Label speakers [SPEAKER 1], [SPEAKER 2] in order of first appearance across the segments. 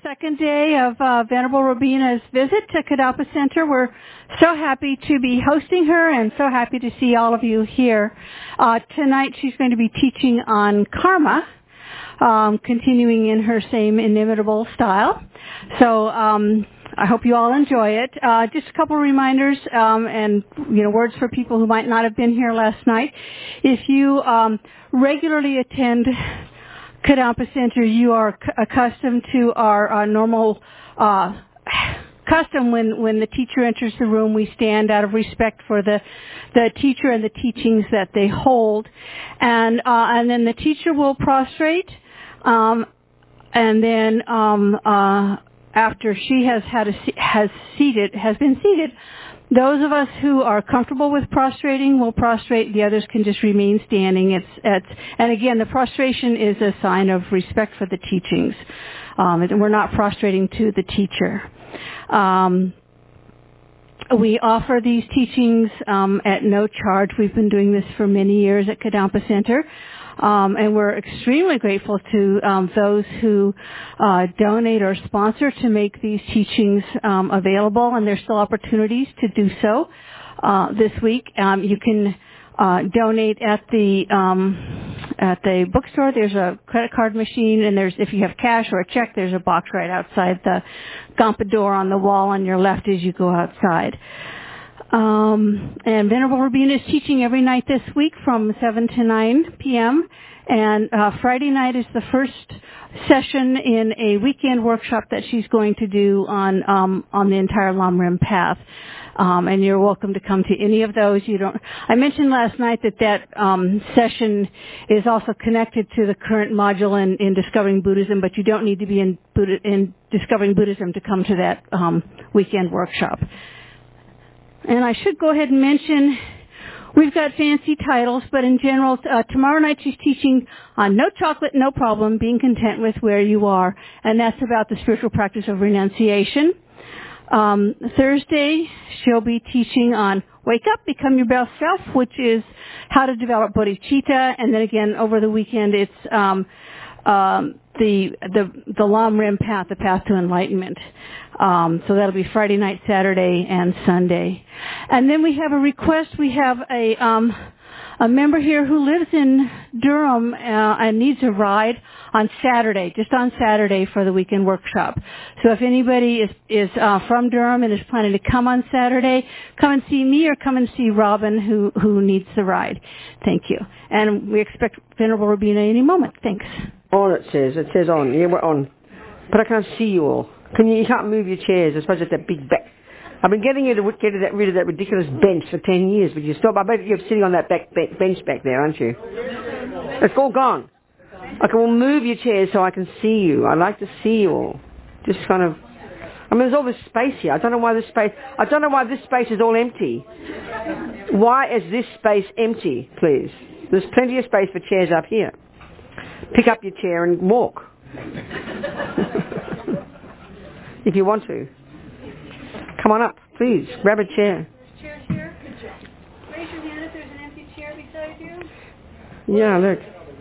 [SPEAKER 1] second day of Venerable Robina's visit to Kadapa Center. We're so happy to be hosting her and so happy to see all of you here. Tonight she's going to be teaching on karma, continuing in her same inimitable style. So I hope you all enjoy it. Just a couple of reminders and words for people who might not have been here last night. If you regularly attend Kadapa Center, you are accustomed to our normal custom when the teacher enters the room. We stand out of respect for the teacher and the teachings that they hold, and then the teacher will prostrate, and then after she has been seated. Those of us who are comfortable with prostrating will prostrate. The others can just remain standing. And again, the prostration is a sign of respect for the teachings. We're not prostrating to the teacher. We offer these teachings at no charge. We've been doing this for many years at Kadampa Center. And we're extremely grateful to those who donate or sponsor to make these teachings available, and there's still opportunities to do so this week. You can donate at the bookstore. There's a credit card machine, and if you have cash or a check, there's a box right outside the Gampa door on the wall on your left as you go outside. And Venerable Robina is teaching every night this week from 7 to 9 p.m. And Friday night is the first session in a weekend workshop that she's going to do on the entire Lamrim path. And you're welcome to come to any of those. I mentioned last night that session is also connected to the current module in Discovering Buddhism, but you don't need to be in Discovering Buddhism to come to that weekend workshop. And I should go ahead and mention, we've got fancy titles, but in general, tomorrow night she's teaching on No Chocolate, No Problem, Being Content with Where You Are, and that's about the spiritual practice of renunciation. Thursday, she'll be teaching on Wake Up, Become Your Best Self, which is how to develop bodhicitta, and then again, over the weekend, it's the Lamrim path, the path to enlightenment. So that'll be Friday night, Saturday, and Sunday. And then we have a request. We have a member here who lives in Durham and needs a ride on Saturday, just on Saturday for the weekend workshop. So if anybody is from Durham and is planning to come on Saturday, come and see me or come and see Robin who needs the ride. Thank you. And we expect Venerable Robina any moment. Thanks.
[SPEAKER 2] On it says on. Yeah, we're on. But I can't see you all. You can't move your chairs. I suppose it's that big back. I've been getting you to get rid of that ridiculous bench for 10 years, but you stop. I bet you're sitting on that bench back there, aren't you? It's all gone. Okay, well, move your chairs so I can see you. I like to see you all. Just kind of. There's all this space here. I don't know why this space is all empty. Why is this space empty, please? There's plenty of space for chairs up here. Pick up your chair and walk. If you want to. Come on up, please. Grab a chair.
[SPEAKER 1] There's chairs here. Raise your hand if there's an empty chair beside you.
[SPEAKER 2] Yeah, look.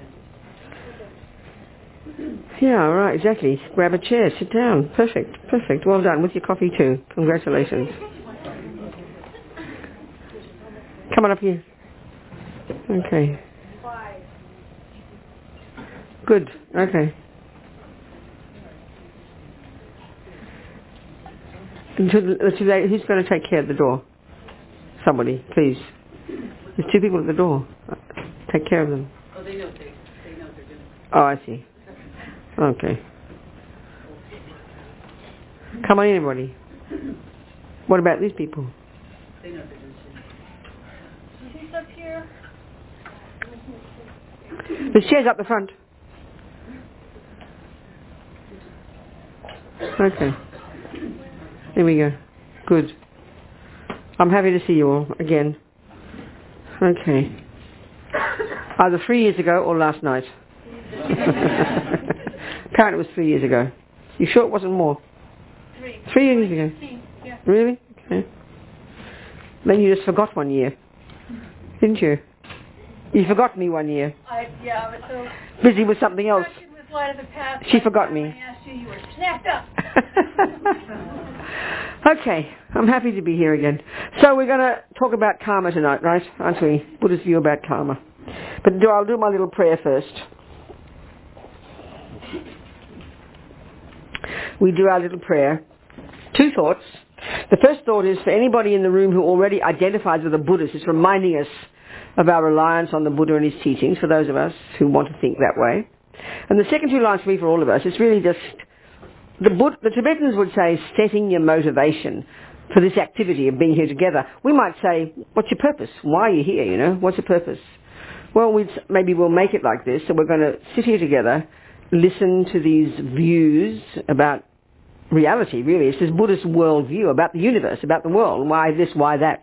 [SPEAKER 2] Yeah, right, exactly. Grab a chair, sit down. Perfect. Well done. With your coffee too. Congratulations. Come on up here. Okay. Good. Okay. Who's going to take care of the door? Somebody, please. There's two people at the door. Take care of them.
[SPEAKER 3] Oh, they know what they're doing.
[SPEAKER 2] Oh, I see. Okay. Come on in, everybody. What about these people?
[SPEAKER 3] They know what they're doing.
[SPEAKER 1] He's up here.
[SPEAKER 2] There's chairs up the front. Okay. There we go. Good. I'm happy to see you all again. Okay. Either 3 years ago or last night. Apparently it was 3 years ago. You sure it wasn't more? 3 years ago.
[SPEAKER 1] Yeah.
[SPEAKER 2] Really? Okay. Then you just forgot 1 year. Didn't you? You forgot me 1 year.
[SPEAKER 1] I was so
[SPEAKER 2] busy with something else.
[SPEAKER 1] with light of the path.
[SPEAKER 2] She forgot me.
[SPEAKER 1] When I asked you, you were snapped up.
[SPEAKER 2] Okay, I'm happy to be here again. So we're going to talk about karma tonight, right? Aren't we? Buddha's view about karma. But I'll do my little prayer first. We do our little prayer. 2 thoughts. The first thought is for anybody in the room who already identifies with a Buddhist. It's reminding us of our reliance on the Buddha and his teachings, for those of us who want to think that way. And the second 2 lines for me, for all of us, it's really just the Tibetans would say setting your motivation for this activity of being here together. We might say, what's your purpose? Why are you here, you know? What's your purpose? Well, maybe we'll make it like this. So we're going to sit here together, listen to these views about reality, really. It's this Buddhist worldview about the universe, about the world. Why this, why that?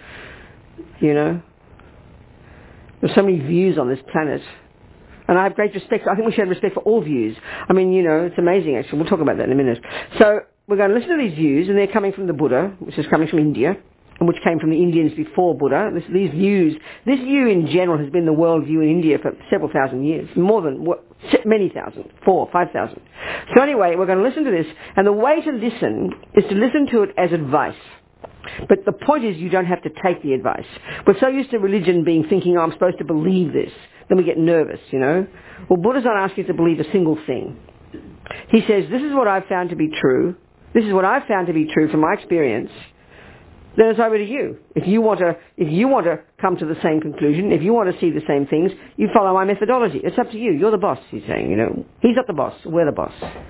[SPEAKER 2] You know? There's so many views on this planet. And I have great respect. I think we should have respect for all views. I mean, you know, it's amazing, actually. We'll talk about that in a minute. So we're going to listen to these views, and they're coming from the Buddha, which is coming from India, and which came from the Indians before Buddha. These views, this view in general has been the world view in India for several thousand years, more than many thousand, 4,000, 5,000. So anyway, we're going to listen to this, and the way to listen is to listen to it as advice. But the point is you don't have to take the advice. We're so used to religion thinking, oh, I'm supposed to believe this. Then we get nervous, you know. Well, Buddha's not asking us to believe a single thing. He says, this is what I've found to be true. This is what I've found to be true from my experience. Then it's over to you. If you want to come to the same conclusion, if you want to see the same things, you follow my methodology. It's up to you. You're the boss, he's saying, you know. He's not the boss. We're the boss.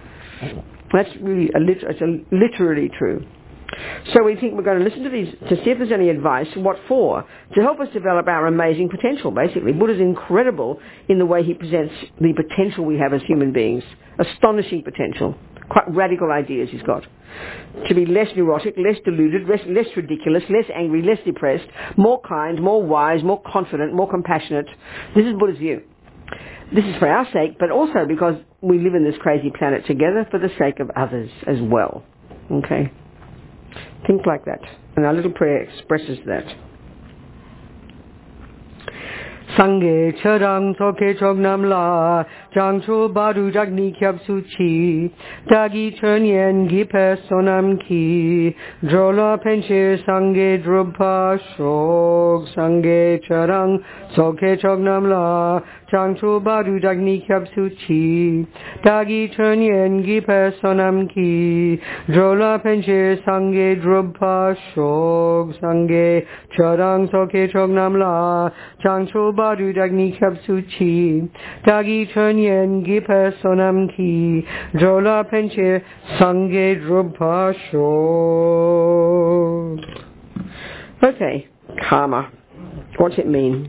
[SPEAKER 2] That's really literally true. So we think we're going to listen to these to see if there's any advice. What for? To help us develop our amazing potential, basically. Buddha's incredible in the way he presents the potential we have as human beings. Astonishing potential. Quite radical ideas he's got. To be less neurotic, less deluded, less ridiculous, less angry, less depressed, more kind, more wise, more confident, more compassionate. This is Buddha's view. This is for our sake, but also because we live in this crazy planet together for the sake of others as well. Okay? Think like that. And our little prayer expresses that. Sangye charang soke chognam la jangcho baru jagni kyab suchi dagi chernyen gipe sonam ki drola penche sangye drupa shok sangye charang soke chognam la jangcho baru jagni kyab suchi dagi chernyen gipe sonam ki drola penche sangye drupa shok sangye charang soke chognam la jangcho baru dagni kapsuchi dagi chernyen gipe sonam ki drola penche sangye drupasho. Okay, karma. What's it mean?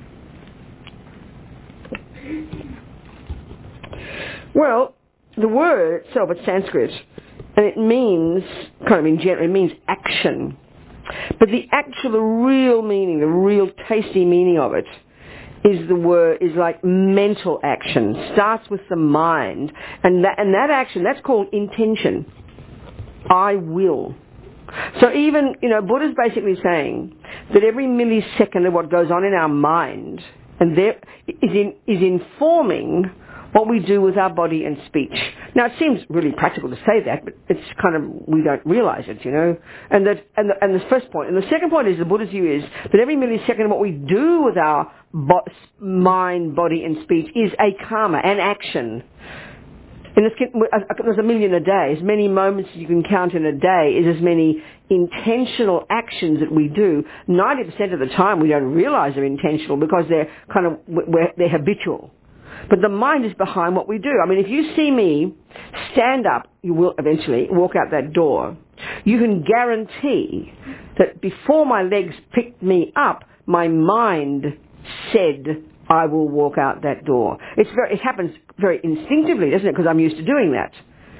[SPEAKER 2] Well, the word itself, it's Sanskrit, and it means, kind of in general, it means action. But the real meaning, the real tasty meaning of it is like mental action. Starts with the mind. And that action, that's called intention. I will. So even, Buddha's basically saying that every millisecond of what goes on in our mind and there is informing what we do with our body and speech. Now it seems really practical to say that, but it's kind of, we don't realize it, And the first point. And the second point is, the Buddha's view is that every millisecond of what we do with our mind, body and speech is a karma, an action. And there's a million a day. As many moments as you can count in a day is as many intentional actions that we do. 90% of the time we don't realize they're intentional because they're they're habitual. But the mind is behind what we do. I mean, if you see me stand up, you will eventually walk out that door. You can guarantee that before my legs picked me up, my mind said, I will walk out that door. It happens very instinctively, doesn't it? Because I'm used to doing that,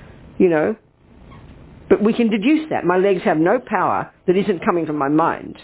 [SPEAKER 2] But we can deduce that. My legs have no power that isn't coming from my mind.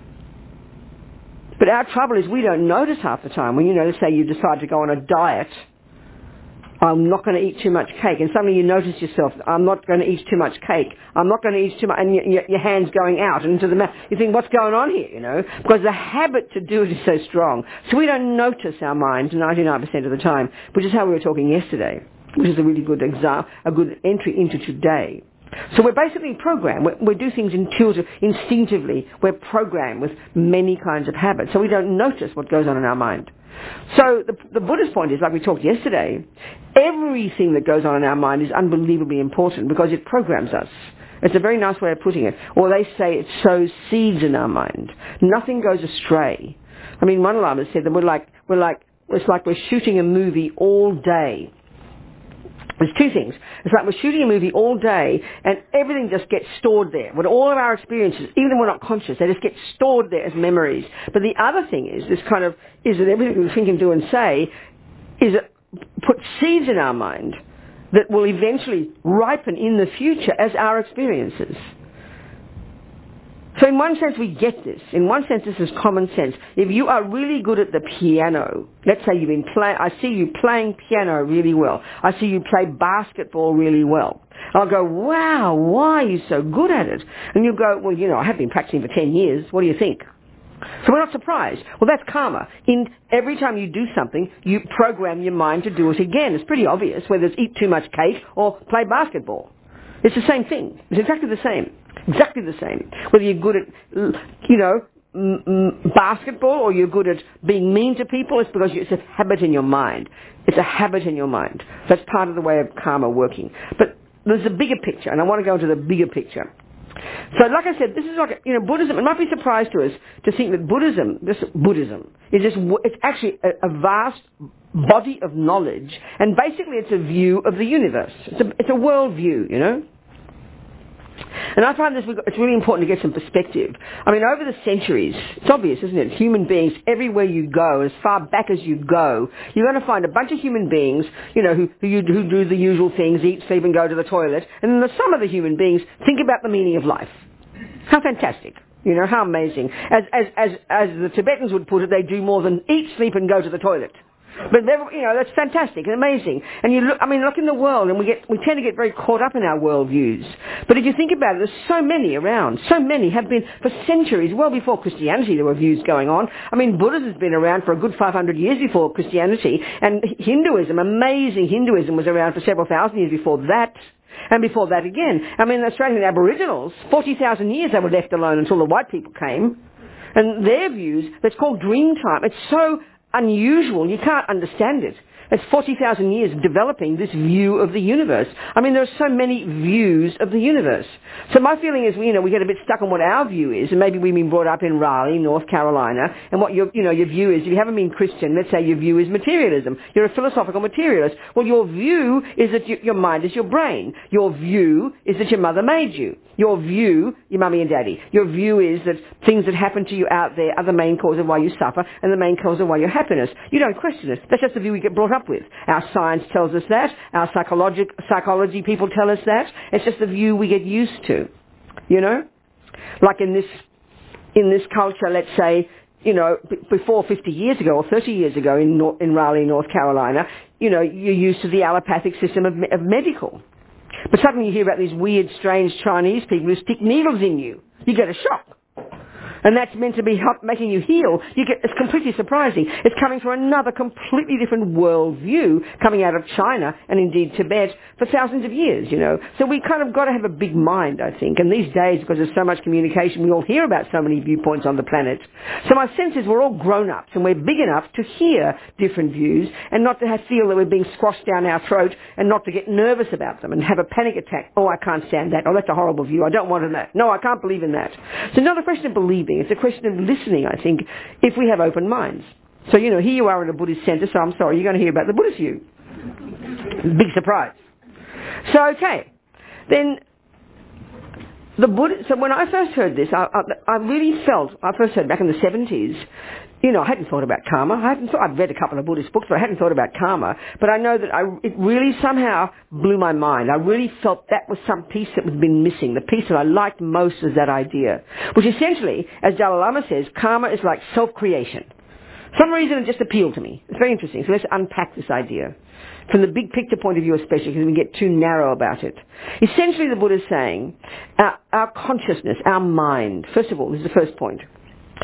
[SPEAKER 2] But our trouble is we don't notice half the time. When, let's say you decide to go on a diet, I'm not going to eat too much cake. And suddenly you notice yourself, I'm not going to eat too much cake. I'm not going to eat too much, and your hand's going out into the mouth. You think, what's going on here, Because the habit to do it is so strong. So we don't notice our minds 99% of the time, which is how we were talking yesterday, which is a really good example, a good entry into today. So we're basically programmed. We do things instinctively. We're programmed with many kinds of habits, so we don't notice what goes on in our mind. So the Buddhist point is, like we talked yesterday, everything that goes on in our mind is unbelievably important because it programs us. It's a very nice way of putting it. Or they say it sows seeds in our mind. Nothing goes astray. I mean, one Lama said that it's like we're shooting a movie all day. There's two things. It's like we're shooting a movie all day and everything just gets stored there. With all of our experiences, even when we're not conscious, they just get stored there as memories. But the other thing is that everything we think and do and say is it put seeds in our mind that will eventually ripen in the future as our experiences. So in one sense we get this. In one sense this is common sense. If you are really good at the piano, let's say I see you playing piano really well. I see you play basketball really well. I'll go, wow, why are you so good at it? And you go, well, I have been practicing for 10 years. What do you think? So we're not surprised. Well, that's karma. Every time you do something, you program your mind to do it again. It's pretty obvious, whether it's eat too much cake or play basketball. It's the same thing. It's exactly the same. Exactly the same. Whether you're good at, basketball or you're good at being mean to people, it's because it's a habit in your mind. It's a habit in your mind. That's part of the way of karma working. But there's a bigger picture, and I want to go into the bigger picture. So, like I said, this is like, Buddhism. It might be a surprise to us to think that Buddhism is it's actually a vast body of knowledge, and basically it's a view of the universe. It's a world view, And I find it's really important to get some perspective. I mean, over the centuries, it's obvious, isn't it? Human beings, everywhere you go, as far back as you go, you're going to find a bunch of human beings, who do the usual things, eat, sleep, and go to the toilet. And then some of the human beings think about the meaning of life. How fantastic. How amazing. As the Tibetans would put it, they do more than eat, sleep, and go to the toilet. But that's fantastic and amazing. And look in the world, and we tend to get very caught up in our worldviews. But if you think about it, there's so many around. So many have been for centuries. Well before Christianity, there were views going on. I mean, Buddhism has been around for a good 500 years before Christianity, and Hinduism, amazing Hinduism, was around for several thousand years before that. And before that again. I mean, the Australian Aboriginals, 40,000 years they were left alone until the white people came. And their views, that's called dream time. It's so unusual, you can't understand it. It's 40,000 years of developing this view of the universe. I mean, there are so many views of the universe. So my feeling is, we get a bit stuck on what our view is, and maybe we've been brought up in Raleigh, North Carolina, and what your view is, if you haven't been Christian, let's say your view is materialism. You're a philosophical materialist. Well, your view is that your mind is your brain. Your view is that your mother made you. Your view, your mummy and daddy. Your view is that things that happen to you out there are the main cause of why you suffer and the main cause of why you're happiness. You don't question it. That's just the view we get brought up with. Our science tells us that. Our psychology people tell us that. It's just the view we get used to. Like in this culture, let's say, before 50 years ago or 30 years ago in Raleigh, North Carolina, you're used to the allopathic system of medical. But suddenly you hear about these weird, strange Chinese people who stick needles in you. You get a shock. And that's meant to be making you heal. It's completely surprising. It's coming from another completely different worldview coming out of China and indeed Tibet for thousands of years, So we kind of got to have a big mind, I think. And these days, because there's so much communication, we all hear about so many viewpoints on the planet. So my sense is we're all grown-ups and we're big enough to hear different views and not to feel that we're being squashed down our throat and not to get nervous about them and have a panic attack. Oh, I can't stand that. Oh, that's a horrible view. I don't want that. No, I can't believe in that. It's not a question of believing. It's a question of listening, I think, if we have open minds. So, here you are in a Buddhist centre, so I'm sorry, you're going to hear about the Buddhist view. Big surprise. So, okay. Then, so when I first heard this, I really felt, I first heard back in the 70s, I hadn't thought about karma. I'd read a couple of Buddhist books, but I hadn't thought about karma. But I know that it really somehow blew my mind. I really felt that was some piece that had been missing. The piece that I liked most was that idea. Which essentially, as Dalai Lama says, karma is like self-creation. For some reason it just appealed to me. It's very interesting. So let's unpack this idea. From the big picture point of view especially, because we get too narrow about it. Essentially the Buddha is saying, our consciousness, our mind, first of all, this is the first point.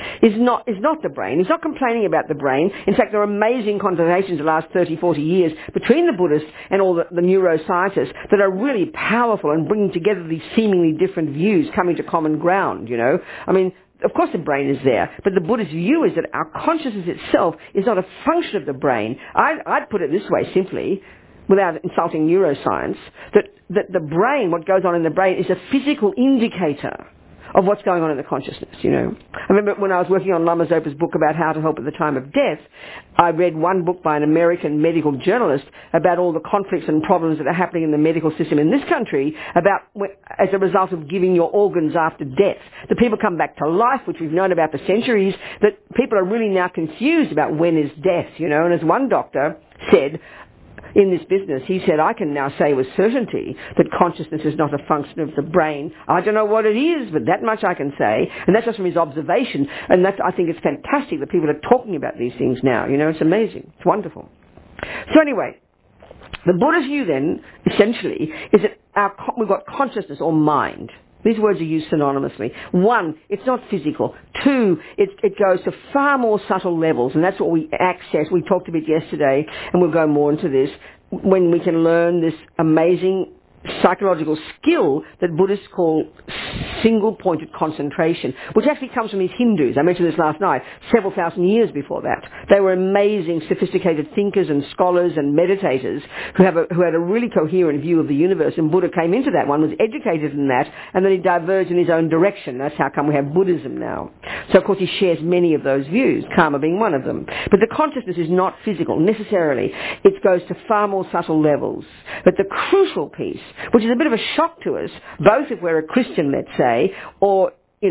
[SPEAKER 2] is not the brain. He's not complaining about the brain. In fact, there are amazing conversations the last 30, 40 years between the Buddhists and all the neuroscientists that are really powerful and bringing together these seemingly different views coming to common ground, you know. I mean, of course the brain is there, but the Buddhist view is that our consciousness itself is not a function of the brain. I'd put it this way simply, without insulting neuroscience, that the brain, what goes on in the brain, is a physical indicator of what's going on in the consciousness, you know. I remember when I was working on Lama Zopa's book about how to help at the time of death, I read one book by an American medical journalist about all the conflicts and problems that are happening in the medical system in this country about as a result of giving your organs after death. The people come back to life, which we've known about for centuries, that people are really now confused about when is death, you know. And as one doctor said, in this business, he said, I can now say with certainty that consciousness is not a function of the brain. I don't know what it is, but that much I can say. And that's just from his observation. And I think it's fantastic that people are talking about these things now. You know, it's amazing. It's wonderful. So anyway, the Buddha's view then, essentially, is that we've got consciousness or mind. These words are used synonymously. One, it's not physical. Two, it goes to far more subtle levels, and that's what we access. We talked a bit yesterday, and we'll go more into this, when we can learn this amazing psychological skill that Buddhists call single-pointed concentration, which actually comes from these Hindus. I mentioned this last night, several thousand years before that. They were amazing, sophisticated thinkers and scholars and meditators who had a really coherent view of the universe, and Buddha came into that one, was educated in that, and then he diverged in his own direction. That's how come we have Buddhism now. So, of course, he shares many of those views, karma being one of them. But the consciousness is not physical, necessarily. It goes to far more subtle levels. But the crucial piece, which is a bit of a shock to us, both if we're a Christian, let's say, or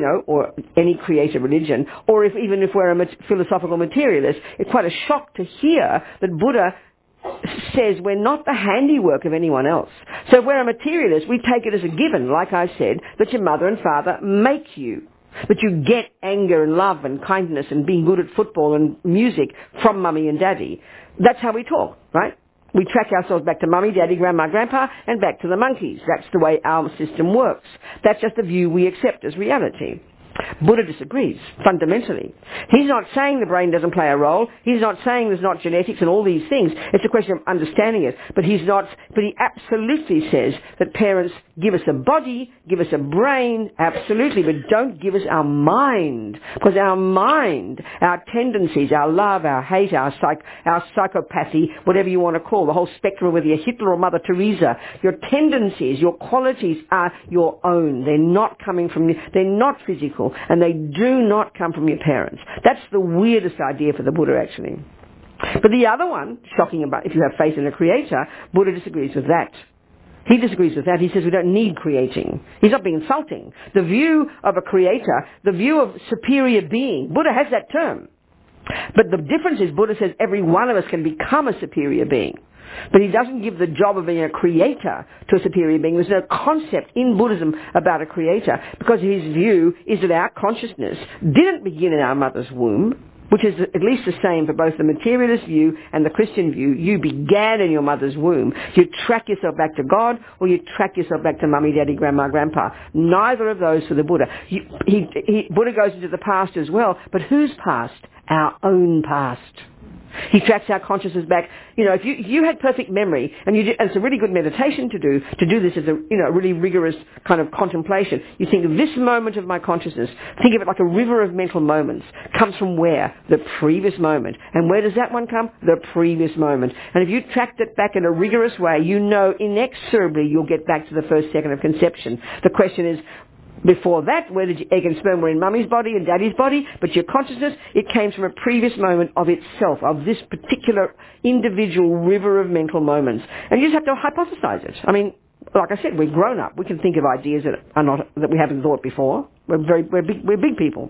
[SPEAKER 2] any creative religion, or even if we're a philosophical materialist, it's quite a shock to hear that Buddha says we're not the handiwork of anyone else. So if we're a materialist, we take it as a given, like I said, that your mother and father make you. That you get anger and love and kindness and being good at football and music from mummy and daddy. That's how we talk, right? We track ourselves back to mummy, daddy, grandma, grandpa, and back to the monkeys. That's the way our system works. That's just the view we accept as reality. Buddha disagrees, fundamentally. He's not saying the brain doesn't play a role. He's not saying there's not genetics and all these things. It's a question of understanding it. But he absolutely says that parents give us a body, give us a brain, absolutely, but don't give us our mind. Because our mind, our tendencies, our love, our hate, our psychopathy, whatever you want to call, the whole spectrum, whether you're Hitler or Mother Teresa, your tendencies, your qualities are your own. They're not coming from you. They're not physical. And they do not come from your parents. That's the weirdest idea for the Buddha, actually. But the other one, shocking about if you have faith in a creator, Buddha disagrees with that. He disagrees with that. He says we don't need creating. He's not being insulting. The view of a creator, the view of superior being, Buddha has that term. But the difference is Buddha says every one of us can become a superior being. But he doesn't give the job of being a creator to a superior being. There's no concept in Buddhism about a creator, because his view is that our consciousness didn't begin in our mother's womb, which is at least the same for both the materialist view and the Christian view. You began in your mother's womb. You track yourself back to God, or you track yourself back to mummy, daddy, grandma, grandpa. Neither of those for the Buddha. Buddha goes into the past as well, but whose past? Our own past. He tracks our consciousness back. You know, if you had perfect memory, and it's a really good meditation to do this as a really rigorous kind of contemplation. You think of this moment of my consciousness. Think of it like a river of mental moments. Comes from where? The previous moment. And where does that one come? The previous moment. And if you tracked it back in a rigorous way, you know inexorably you'll get back to the first second of conception. The question is, before that, where did your egg and sperm were in mummy's body and daddy's body, but your consciousness, it came from a previous moment of itself, of this particular individual river of mental moments. And you just have to hypothesize it. I mean, like I said, we're grown up. We can think of ideas that we haven't thought before. We're big people.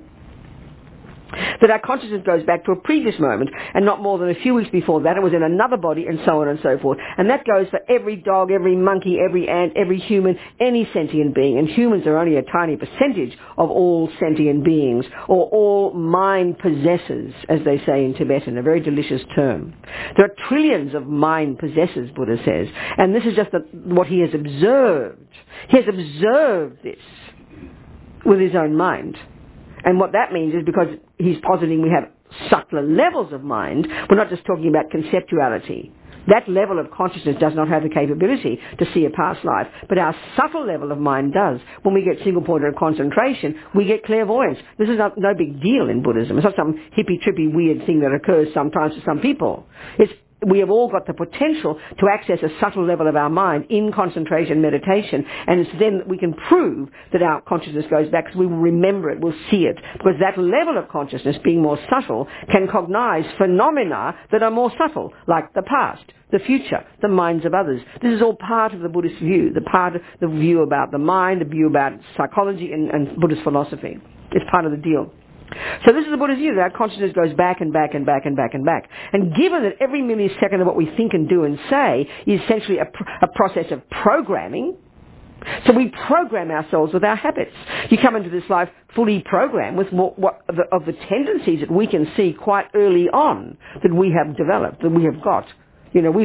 [SPEAKER 2] That our consciousness goes back to a previous moment, and not more than a few weeks before that it was in another body, and so on and so forth. And that goes for every dog, every monkey, every ant, every human, any sentient being. And humans are only a tiny percentage of all sentient beings, or all mind possessors, as they say in Tibetan, a very delicious term. There are trillions of mind possessors, Buddha says, and this is just what he has observed. He has observed this with his own mind. And what that means is because he's positing we have subtler levels of mind, we're not just talking about conceptuality. That level of consciousness does not have the capability to see a past life, but our subtle level of mind does. When we get single-pointed concentration, we get clairvoyance. This is no big deal in Buddhism. It's not some hippy-trippy weird thing that occurs sometimes to some people. We have all got the potential to access a subtle level of our mind in concentration meditation, and it's then that we can prove that our consciousness goes back because we will remember it, we'll see it. Because that level of consciousness, being more subtle, can cognize phenomena that are more subtle, like the past, the future, the minds of others. This is all part of the Buddhist view, the view about the mind, the view about psychology and Buddhist philosophy. It's part of the deal. So this is the Buddha's view, that our consciousness goes back and back and back and back and back. And given that every millisecond of what we think and do and say is essentially a process of programming, so we program ourselves with our habits. You come into this life fully programmed with of the tendencies that we can see quite early on that we have developed, that we have got. You know,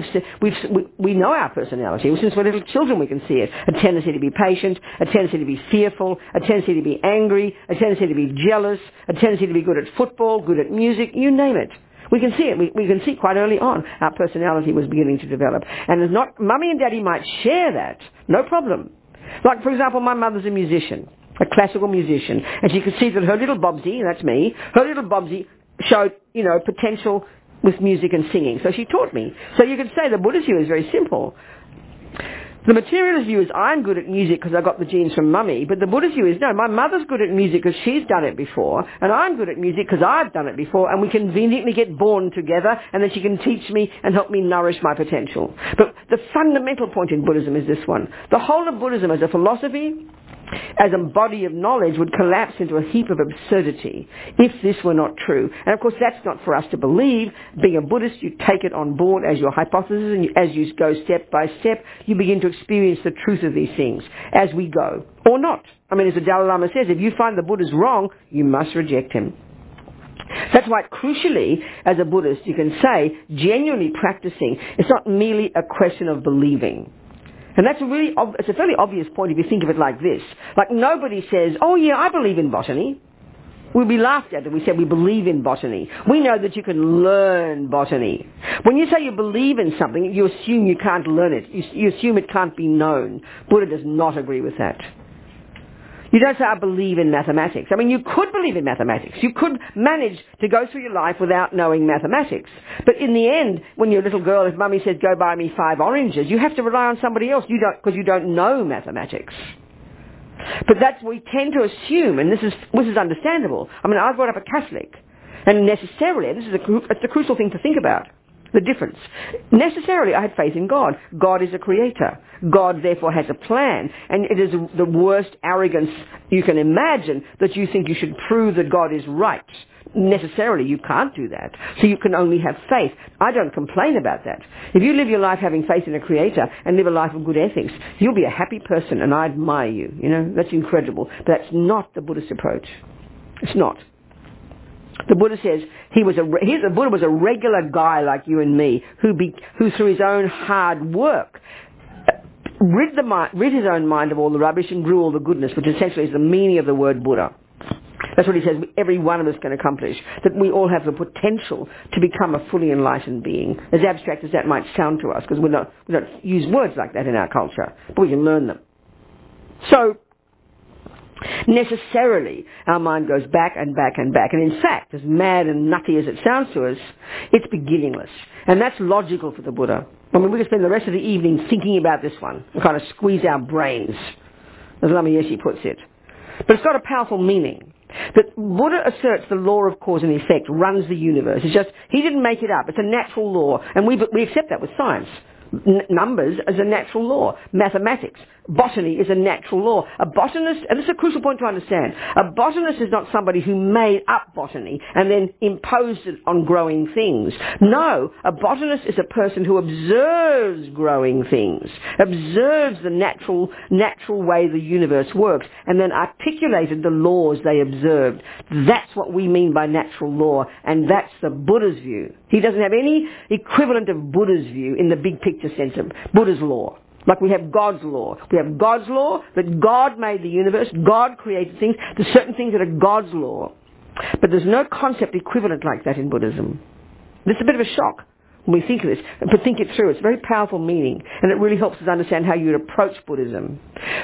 [SPEAKER 2] we know our personality. Since we're little children we can see it. A tendency to be patient, a tendency to be fearful, a tendency to be angry, a tendency to be jealous, a tendency to be good at football, good at music, you name it. We can see it. We can see quite early on our personality was beginning to develop. And it's not, Mummy and Daddy might share that, no problem. Like, for example, my mother's a musician, a classical musician, and she could see that her little Bobsy, that's me, her little Bobsy showed, potential with music and singing. So she taught me. So you could say the Buddhist view is very simple. The materialist view is I'm good at music because I got the genes from Mummy, but the Buddhist view is no, my mother's good at music because she's done it before, and I'm good at music because I've done it before, and we conveniently get born together, and then she can teach me and help me nourish my potential. But the fundamental point in Buddhism is this one. The whole of Buddhism as a philosophy, as a body of knowledge, would collapse into a heap of absurdity if this were not true. And of course that's not for us to believe. Being a Buddhist, you take it on board as your hypothesis, and as you go step by step, you begin to experience the truth of these things as we go. Or not. I mean, as the Dalai Lama says, if you find the Buddha's wrong, you must reject him. That's why, crucially, as a Buddhist, you can say, genuinely practicing, it's not merely a question of believing. And that's it's a fairly obvious point if you think of it like this. Like nobody says, oh yeah, I believe in botany. We'll be laughed at if we said we believe in botany. We know that you can learn botany. When you say you believe in something, you assume you can't learn it. You assume it can't be known. Buddha does not agree with that. You don't say, I believe in mathematics. I mean, you could believe in mathematics. You could manage to go through your life without knowing mathematics. But in the end, when you're a little girl, if Mummy says, go buy me 5 oranges, you have to rely on somebody else because you don't know mathematics. But we tend to assume, and this is understandable. I mean, I was brought up a Catholic, and necessarily, it's the crucial thing to think about. The difference. Necessarily, I had faith in God. God is a creator. God, therefore, has a plan. And it is the worst arrogance you can imagine that you think you should prove that God is right. Necessarily, you can't do that. So you can only have faith. I don't complain about that. If you live your life having faith in a creator and live a life of good ethics, you'll be a happy person, and I admire you. That's incredible. But that's not the Buddhist approach. It's not. The Buddha says the Buddha was a regular guy like you and me who through his own hard work rid his own mind of all the rubbish and grew all the goodness, which essentially is the meaning of the word Buddha. That's what he says every one of us can accomplish, that we all have the potential to become a fully enlightened being, as abstract as that might sound to us, because we don't use words like that in our culture, but we can learn them. So, necessarily, our mind goes back and back and back. And in fact, as mad and nutty as it sounds to us, it's beginningless. And that's logical for the Buddha. I mean, we could spend the rest of the evening thinking about this one and kind of squeeze our brains, as Lama Yeshe puts it. But it's got a powerful meaning. That Buddha asserts the law of cause and effect runs the universe. It's just, he didn't make it up. It's a natural law. And we accept that with science. Numbers is a natural law. Mathematics, botany is a natural law. A botanist, and this is a crucial point to understand, a botanist is not somebody who made up botany and then imposed it on growing things. No, a botanist is a person who observes growing things, observes the natural way the universe works, and then articulated the laws they observed. That's what we mean by natural law, and that's the Buddha's view. He doesn't have any equivalent of Buddha's view in the big picture sense of Buddha's law. Like we have God's law. We have God's law that God made the universe, God created things. There's certain things that are God's law. But there's no concept equivalent like that in Buddhism. This is a bit of a shock when we think of this, but think it through. It's a very powerful meaning, and it really helps us understand how you would approach Buddhism.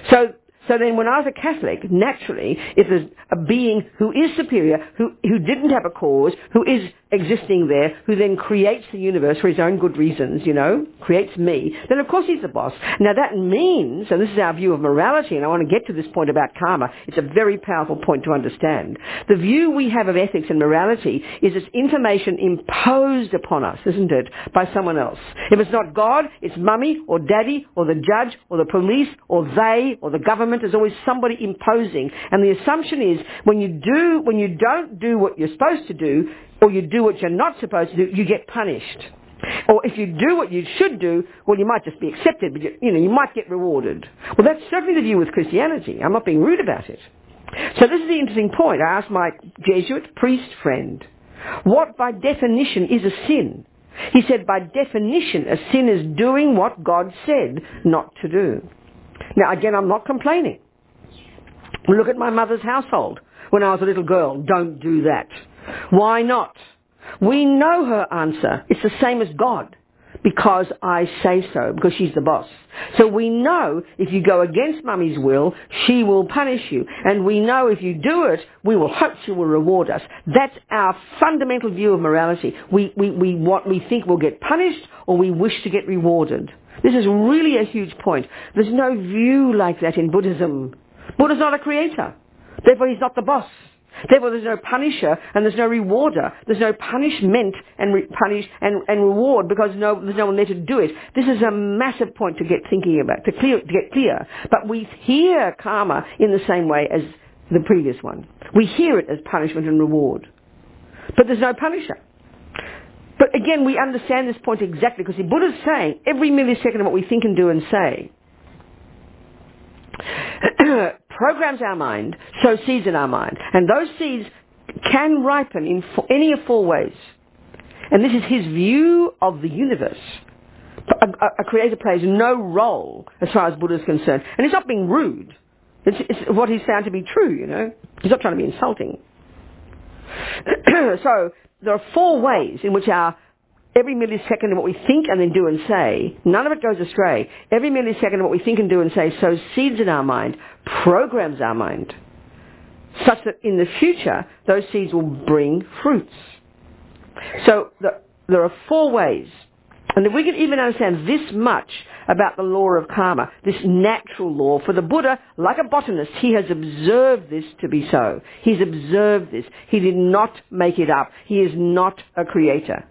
[SPEAKER 2] So then when I was a Catholic, naturally, if there's a being who is superior, who didn't have a cause, who is existing there, who then creates the universe for his own good reasons, creates me, then of course he's the boss. Now that means, and this is our view of morality, and I want to get to this point about karma, it's a very powerful point to understand. The view we have of ethics and morality is it's information imposed upon us, isn't it, by someone else. If it's not God, it's mummy or daddy or the judge or the police or they or the government. There's always somebody imposing. And the assumption is when you don't do what you're supposed to do, or you do what you're not supposed to do, you get punished. Or if you do what you should do, well, you might just be accepted, but you might get rewarded. Well, that's certainly the view with Christianity. I'm not being rude about it. So this is the interesting point. I asked my Jesuit priest friend, what by definition is a sin? He said, by definition, a sin is doing what God said not to do. Now, again, I'm not complaining. Look at my mother's household when I was a little girl. Don't do that. Why not? We know her answer. It's the same as God. Because I say so, because she's the boss. So we know if you go against mummy's will, she will punish you. And we know if you do it, we will hope she will reward us. That's our fundamental view of morality. We think we'll get punished or we wish to get rewarded. This is really a huge point. There's no view like that in Buddhism. Buddha's not a creator. Therefore, he's not the boss. Therefore, there's no punisher and there's no rewarder. There's no punishment and reward because there's no one there to do it. This is a massive point to get thinking about, to get clear. But we hear karma in the same way as the previous one. We hear it as punishment and reward. But there's no punisher. But again, we understand this point exactly because the Buddha's saying every millisecond of what we think and do and say programs our mind, sows seeds in our mind. And those seeds can ripen in any of four ways. And this is his view of the universe. A creator plays no role as far as Buddha is concerned. And he's not being rude. It's what he's found to be true, He's not trying to be insulting. So there are four ways in which every millisecond of what we think and then do and say, none of it goes astray. Every millisecond of what we think and do and say sows seeds in our mind, programs our mind, such that in the future those seeds will bring fruits. So there are four ways. And if we can even understand this much about the law of karma, this natural law, for the Buddha, like a botanist, he has observed this to be so. He's observed this. He did not make it up. He is not a creator.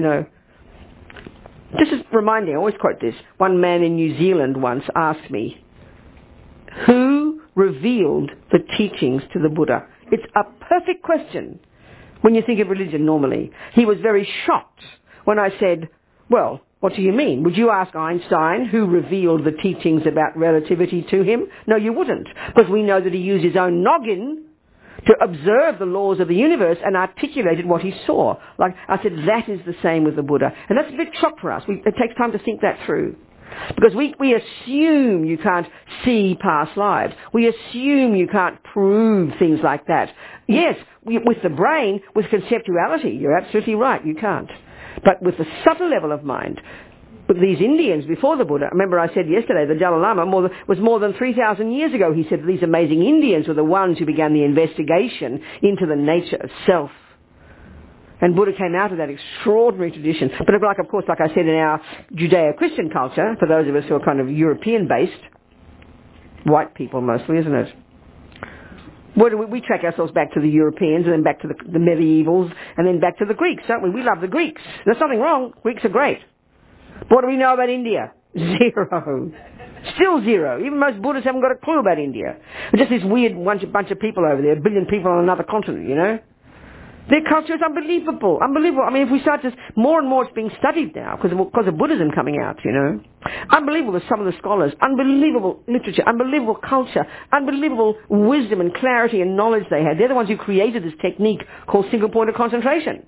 [SPEAKER 2] This is reminding, I always quote this, one man in New Zealand once asked me, who revealed the teachings to the Buddha? It's a perfect question when you think of religion normally. He was very shocked when I said, well, what do you mean? Would you ask Einstein who revealed the teachings about relativity to him? No, you wouldn't, because we know that he used his own noggin to observe the laws of the universe and articulated what he saw. Like I said, that is the same with the Buddha. And that's a big shock for us. It takes time to think that through. Because we assume you can't see past lives. We assume you can't prove things like that. Yes, with the brain, with conceptuality, you're absolutely right, you can't. But with the subtle level of mind, with these Indians before the Buddha, remember I said yesterday, the Dalai Lama was more than 3,000 years ago. He said these amazing Indians were the ones who began the investigation into the nature of self. And Buddha came out of that extraordinary tradition. But of course, like I said, in our Judeo-Christian culture, for those of us who are kind of European-based, white people mostly, isn't it? We track ourselves back to the Europeans and then back to the medievals and then back to the Greeks, don't we? We love the Greeks. There's nothing wrong. Greeks are great. What do we know about India? Zero. Still zero. Even most Buddhists haven't got a clue about India. It's just this weird bunch of people over there, a billion people on another continent, Their culture is unbelievable. Unbelievable. I mean, if we start just, more and more it's being studied now because of Buddhism coming out, Unbelievable with some of the scholars. Unbelievable literature. Unbelievable culture. Unbelievable wisdom and clarity and knowledge they had. They're the ones who created this technique called single point of concentration.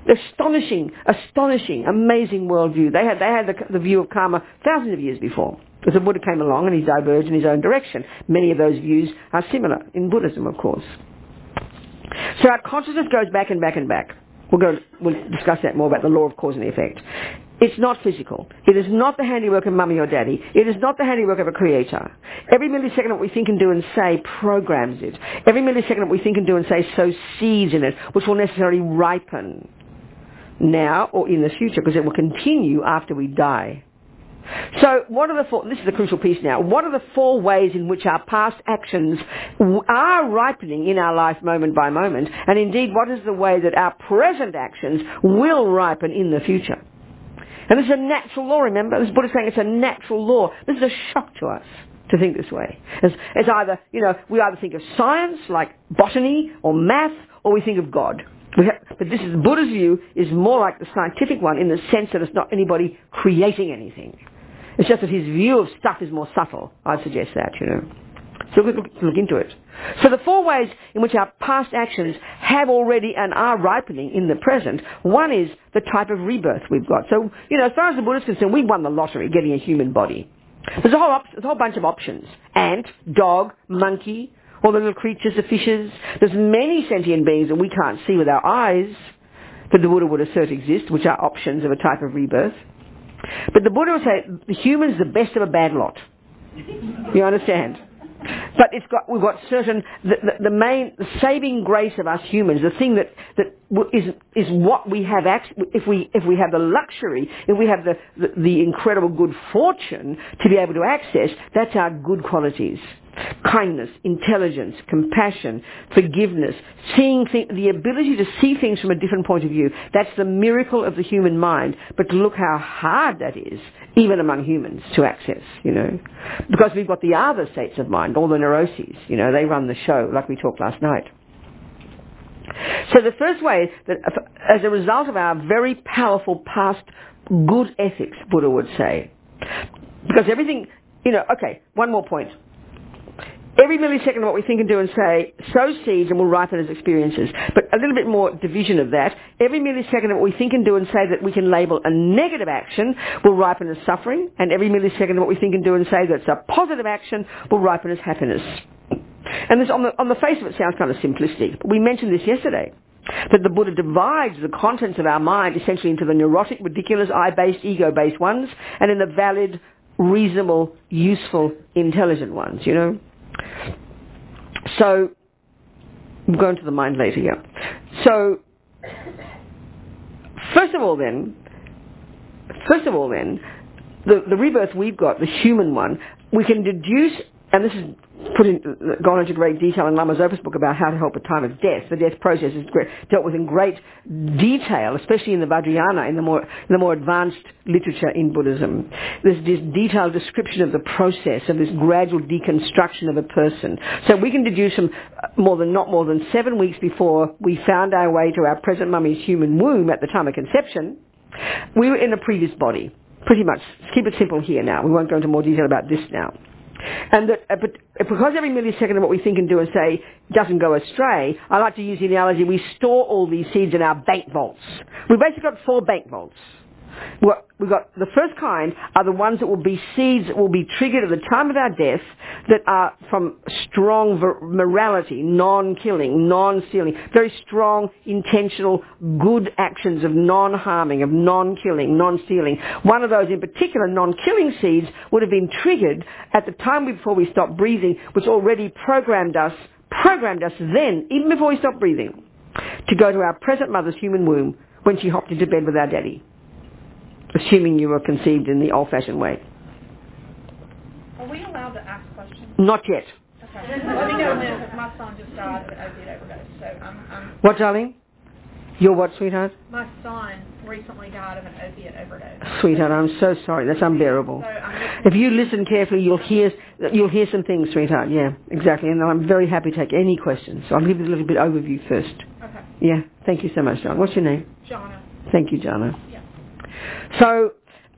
[SPEAKER 2] Astonishing, amazing worldview. They had the view of karma thousands of years before. Because the Buddha came along and he diverged in his own direction. Many of those views are similar in Buddhism, of course. So our consciousness goes back and back and back. We'll discuss that more about the law of cause and effect. It's not physical. It is not the handiwork of mummy or daddy. It is not the handiwork of a creator. Every millisecond that we think and do and say programs it. Every millisecond that we think and do and say sows seeds in it, which will necessarily ripen now or in the future, because it will continue after we die. So what are the four, this is the crucial piece now, what are the four ways in which our past actions are ripening in our life moment by moment, and indeed what is the way that our present actions will ripen in the future? And this is a natural law, remember? This Buddha is saying it's a natural law. This is a shock to us to think this way. It's either, we either think of science, like botany or math, or we think of God. But this is Buddha's view is more like the scientific one in the sense that it's not anybody creating anything. It's just that his view of stuff is more subtle. I'd suggest that, So we look into it. So the four ways in which our past actions have already and are ripening in the present, one is the type of rebirth we've got. So, as far as the Buddha is concerned, we won the lottery getting a human body. There's a whole bunch of options. Ant, dog, monkey, all the little creatures, the fishes. There's many sentient beings that we can't see with our eyes that the Buddha would assert exist, which are options of a type of rebirth. But the Buddha would say the human's the best of a bad lot. You understand? But we've got certain, the saving grace of us humans, the thing that is what we have, if we have the luxury, if we have the incredible good fortune to be able to access, that's our good qualities. Kindness, intelligence, compassion, forgiveness, the ability to see things from a different point of view. That's the miracle of the human mind. But look how hard that is, even among humans, to access, Because we've got the other states of mind, all the neuroses, they run the show, like we talked last night. So the first way is that as a result of our very powerful past good ethics, Buddha would say, because everything, one more point. Every millisecond of what we think and do and say sows seeds and will ripen as experiences. But a little bit more division of that. Every millisecond of what we think and do and say that we can label a negative action will ripen as suffering. And every millisecond of what we think and do and say that's a positive action will ripen as happiness. And this, on the face of it, sounds kind of simplistic. But we mentioned this yesterday. That the Buddha divides the contents of our mind essentially into the neurotic, ridiculous, I-based, ego-based ones, and in the valid, reasonable, useful, intelligent ones, So, we'll go into the mind later, yeah. So, first of all then, the rebirth we've got, the human one, we can deduce, and this is gone into great detail in Lama Zopa's book about how to help at time of death. The death process is dealt with in great detail, especially in the Vajrayana, in the more advanced literature in Buddhism. There's this detailed description of the process of this gradual deconstruction of a person. So we can deduce from not more than 7 weeks before we found our way to our present mummy's human womb at the time of conception, we were in a previous body. Pretty much. Keep it simple here now. We won't go into more detail about this now. And but because every millisecond of what we think and do and say doesn't go astray, I like to use the analogy we store all these seeds in our bank vaults. We've basically got 4 bank vaults. We've got the first kind are the ones that will be seeds that will be triggered at the time of our death that are from strong morality, non-killing, non-stealing, very strong, intentional, good actions of non-harming, of non-killing, non-stealing. One of those in particular, non-killing seeds, would have been triggered at the time before we stopped breathing, which already programmed us then, even before we stopped breathing, to go to our present mother's human womb when she hopped into bed with our daddy. Assuming you were conceived in the old-fashioned way.
[SPEAKER 4] Are we allowed to ask questions?
[SPEAKER 2] Not yet.
[SPEAKER 4] Okay. Let me know when, because my son just died of an opiate overdose. So I'm
[SPEAKER 2] What, darling? Your what, sweetheart?
[SPEAKER 4] My son recently died of an opiate overdose.
[SPEAKER 2] Sweetheart, I'm so sorry. That's unbearable.
[SPEAKER 4] So
[SPEAKER 2] if you listen carefully, you'll hear some things, sweetheart. Yeah, exactly. And I'm very happy to take any questions. So I'll give you a little bit overview first.
[SPEAKER 4] Okay.
[SPEAKER 2] Yeah. Thank you so much, John. What's your name?
[SPEAKER 4] Jana.
[SPEAKER 2] Thank you, Jana.
[SPEAKER 4] Yeah.
[SPEAKER 2] So,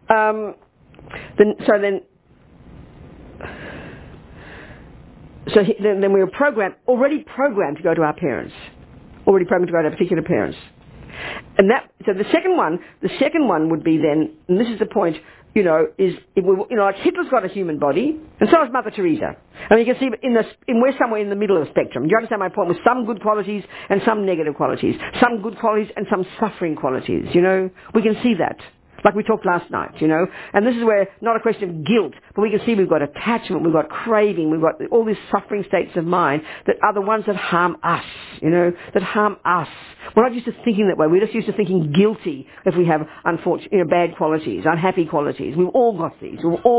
[SPEAKER 2] then we were already programmed to go to our parents, already programmed to go to our particular parents, and so the second one would be then, and this is the point, like Hitler's got a human body, and so has Mother Teresa. And you can see we're somewhere in the middle of the spectrum. Do you understand my point? With some good qualities and some negative qualities. Some good qualities and some suffering qualities, We can see that. Like we talked last night, And this is where, not a question of guilt, but we can see we've got attachment, we've got craving, we've got all these suffering states of mind that are the ones that harm us, that harm us. We're not used to thinking that way. We're just used to thinking guilty if we have bad qualities, unhappy qualities. We've all got these.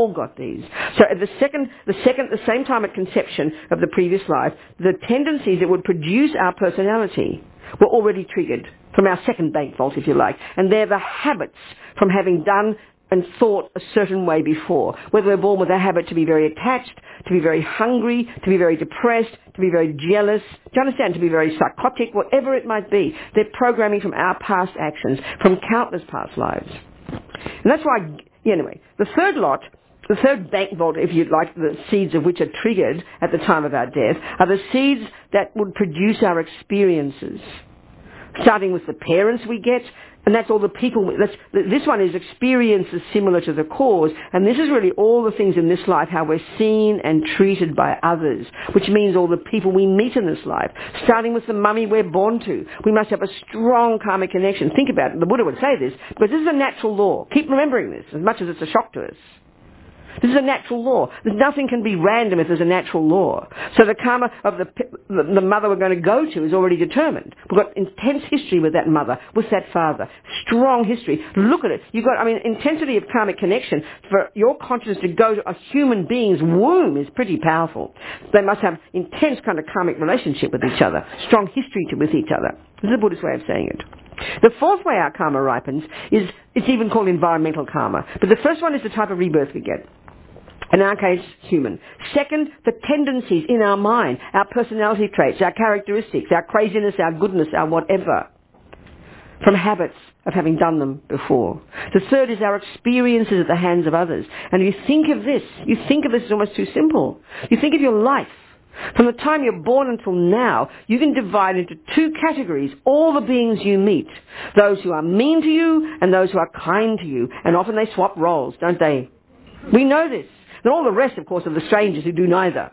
[SPEAKER 2] So at the same time at conception of the previous life, the tendencies that would produce our personality were already triggered from our second bank vault, if you like. And they're the habits from having done and thought a certain way before. Whether we're born with a habit to be very attached, to be very hungry, to be very depressed, to be very jealous, do you understand, to be very psychotic, whatever it might be. They're programming from our past actions, from countless past lives. And that's why, anyway, the third bank vault, if you'd like, the seeds of which are triggered at the time of our death, are the seeds that would produce our experiences. Starting with the parents we get, and that's all the people. This one is experiences similar to the cause, and this is really all the things in this life, how we're seen and treated by others, which means all the people we meet in this life. Starting with the mummy we're born to. We must have a strong karmic connection. Think about it. The Buddha would say this, because this is a natural law. Keep remembering this, as much as it's a shock to us. This is a natural law. Nothing can be random if there's a natural law. So the karma of the mother we're going to go to is already determined. We've got intense history with that mother, with that father. Strong history. Look at it. Intensity of karmic connection for your consciousness to go to a human being's womb is pretty powerful. They must have intense kind of karmic relationship with each other. Strong history with each other. This is a Buddhist way of saying it. The fourth way our karma ripens is, it's even called environmental karma. But the first one is the type of rebirth we get. In our case, human. Second, the tendencies in our mind, our personality traits, our characteristics, our craziness, our goodness, our whatever, from habits of having done them before. The third is our experiences at the hands of others. And you think of this as almost too simple. You think of your life. From the time you're born until now, you can divide into two categories all the beings you meet. Those who are mean to you and those who are kind to you. And often they swap roles, don't they? We know this. And all the rest, of course, are the strangers who do neither.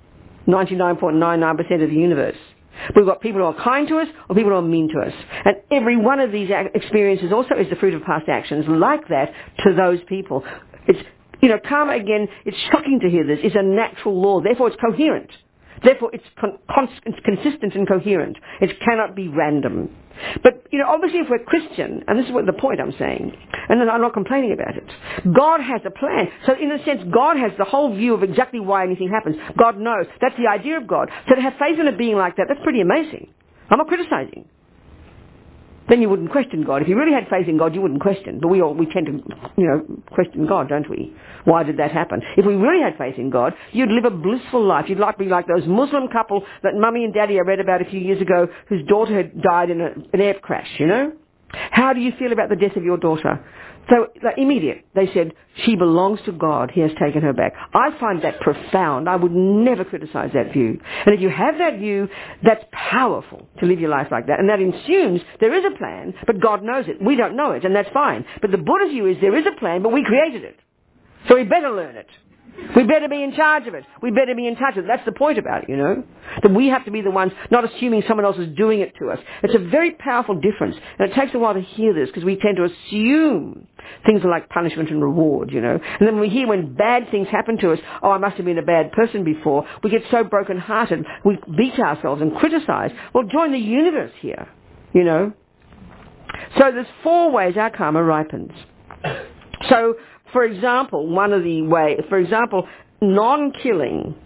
[SPEAKER 2] 99.99% of the universe. We've got people who are kind to us or people who are mean to us. And every one of these experiences also is the fruit of past actions like that to those people. It's, karma, again, it's shocking to hear this, is a natural law. Therefore, it's coherent. Therefore, it's consistent and coherent. It cannot be random. But, obviously if we're Christian, and this is what the point I'm saying, and I'm not complaining about it, God has a plan. So in a sense, God has the whole view of exactly why anything happens. God knows. That's the idea of God. So to have faith in a being like that, that's pretty amazing. I'm not criticizing. Then you wouldn't question God. If you really had faith in God, you wouldn't question. But we tend to, question God, don't we? Why did that happen? If we really had faith in God, you'd live a blissful life. You'd be like those Muslim couple that Mummy and Daddy I read about a few years ago, whose daughter had died in an air crash, How do you feel about the death of your daughter? So, immediate. They said, she belongs to God. He has taken her back. I find that profound. I would never criticize that view. And if you have that view, that's powerful to live your life like that. And that assumes there is a plan, but God knows it. We don't know it, and that's fine. But the Buddha's view is there is a plan, but we created it. So we better learn it. We better be in charge of it. We better be in touch with it. That's the point about it, That we have to be the ones, not assuming someone else is doing it to us. It's a very powerful difference. And it takes a while to hear this because we tend to assume things are like punishment and reward, And then we hear when bad things happen to us, oh, I must have been a bad person before. We get so broken-hearted. We beat ourselves and criticize. Well, join the universe here, So there's 4 ways our karma ripens. So, for example, non-killing.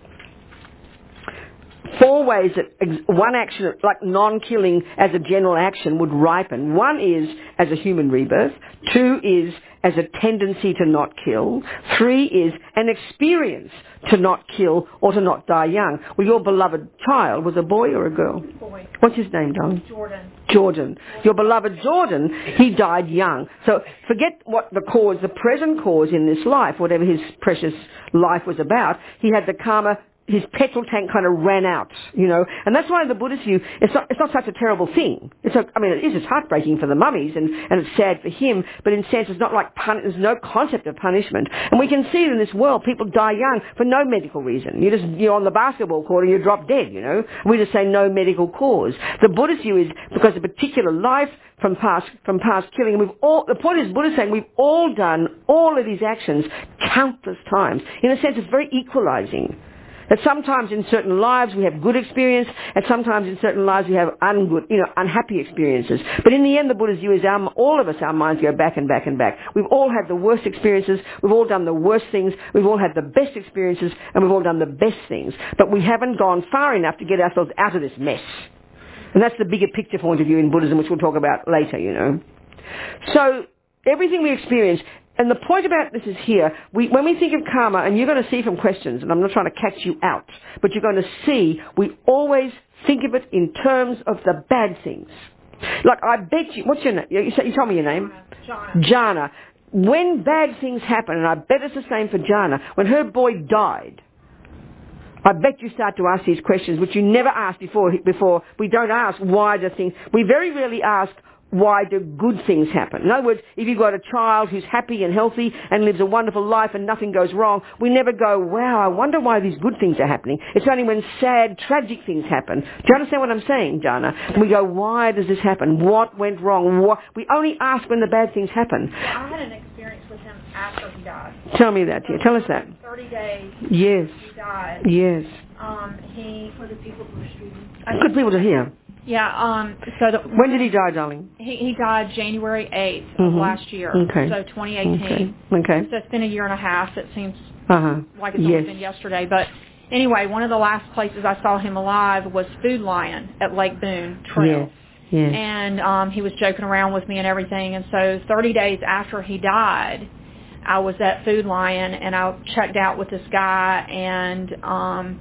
[SPEAKER 2] 4 ways that one action, like non-killing as a general action, would ripen. 1 is as a human rebirth. 2 is as a tendency to not kill. 3 is an experience to not kill or to not die young. Well, your beloved child was a boy or a girl?
[SPEAKER 4] Boy.
[SPEAKER 2] What's his name, darling?
[SPEAKER 4] Jordan.
[SPEAKER 2] Your beloved Jordan, he died young. So forget what the present cause in this life, whatever his precious life was about. He had the karma his petrol tank kind of ran out, and that's why the Buddhist view, it's not such a terrible thing. It is, it's heartbreaking for the mummies and it's sad for him, but in a sense it's not like, there's no concept of punishment. And we can see it in this world, people die young for no medical reason. You're on the basketball court and you drop dead, We just say no medical cause. The Buddhist view is because a particular life from past killing, and the point is, Buddha is saying we've all done all of these actions countless times. In a sense, it's very equalizing. That sometimes in certain lives we have good experience, and sometimes in certain lives we have unhappy experiences. But in the end, the Buddha's view is all of us, our minds go back and back and back. We've all had the worst experiences, we've all done the worst things, we've all had the best experiences, and we've all done the best things. But we haven't gone far enough to get ourselves out of this mess. And that's the bigger picture point of view in Buddhism, which we'll talk about later, So, everything we experience, and the point about this is here, when we think of karma, and you're going to see from questions, and I'm not trying to catch you out, but you're going to see, we always think of it in terms of the bad things. Like, I bet you, what's your name? You told me your name? Jana. When bad things happen, and I bet it's the same for Jana, when her boy died, I bet you start to ask these questions, which you never asked before. We don't ask why the things, we very rarely ask why do good things happen. In other words, if you've got a child who's happy and healthy and lives a wonderful life and nothing goes wrong, we never go, wow, I wonder why these good things are happening. It's only when sad, tragic things happen. Do you understand what I'm saying, Jana? And we go, why does this happen? What went wrong? We only ask when the bad things happen.
[SPEAKER 4] Well, I had an experience with him after he died.
[SPEAKER 2] Tell me that, dear. Tell us that.
[SPEAKER 4] 30 days.
[SPEAKER 2] Yes.
[SPEAKER 4] He died.
[SPEAKER 2] Yes.
[SPEAKER 4] For the people who are streaming.
[SPEAKER 2] Good people to hear.
[SPEAKER 4] Yeah,
[SPEAKER 2] when did he die, darling?
[SPEAKER 4] He died January 8th of last year, so 2018.
[SPEAKER 2] Okay.
[SPEAKER 4] So it's been a year and a half. It seems like it's only been yesterday. But anyway, one of the last places I saw him alive was Food Lion at Lake Boone Trail.
[SPEAKER 2] Yes.
[SPEAKER 4] And he was joking around with me and everything. And so 30 days after he died, I was at Food Lion, and I checked out with this guy, and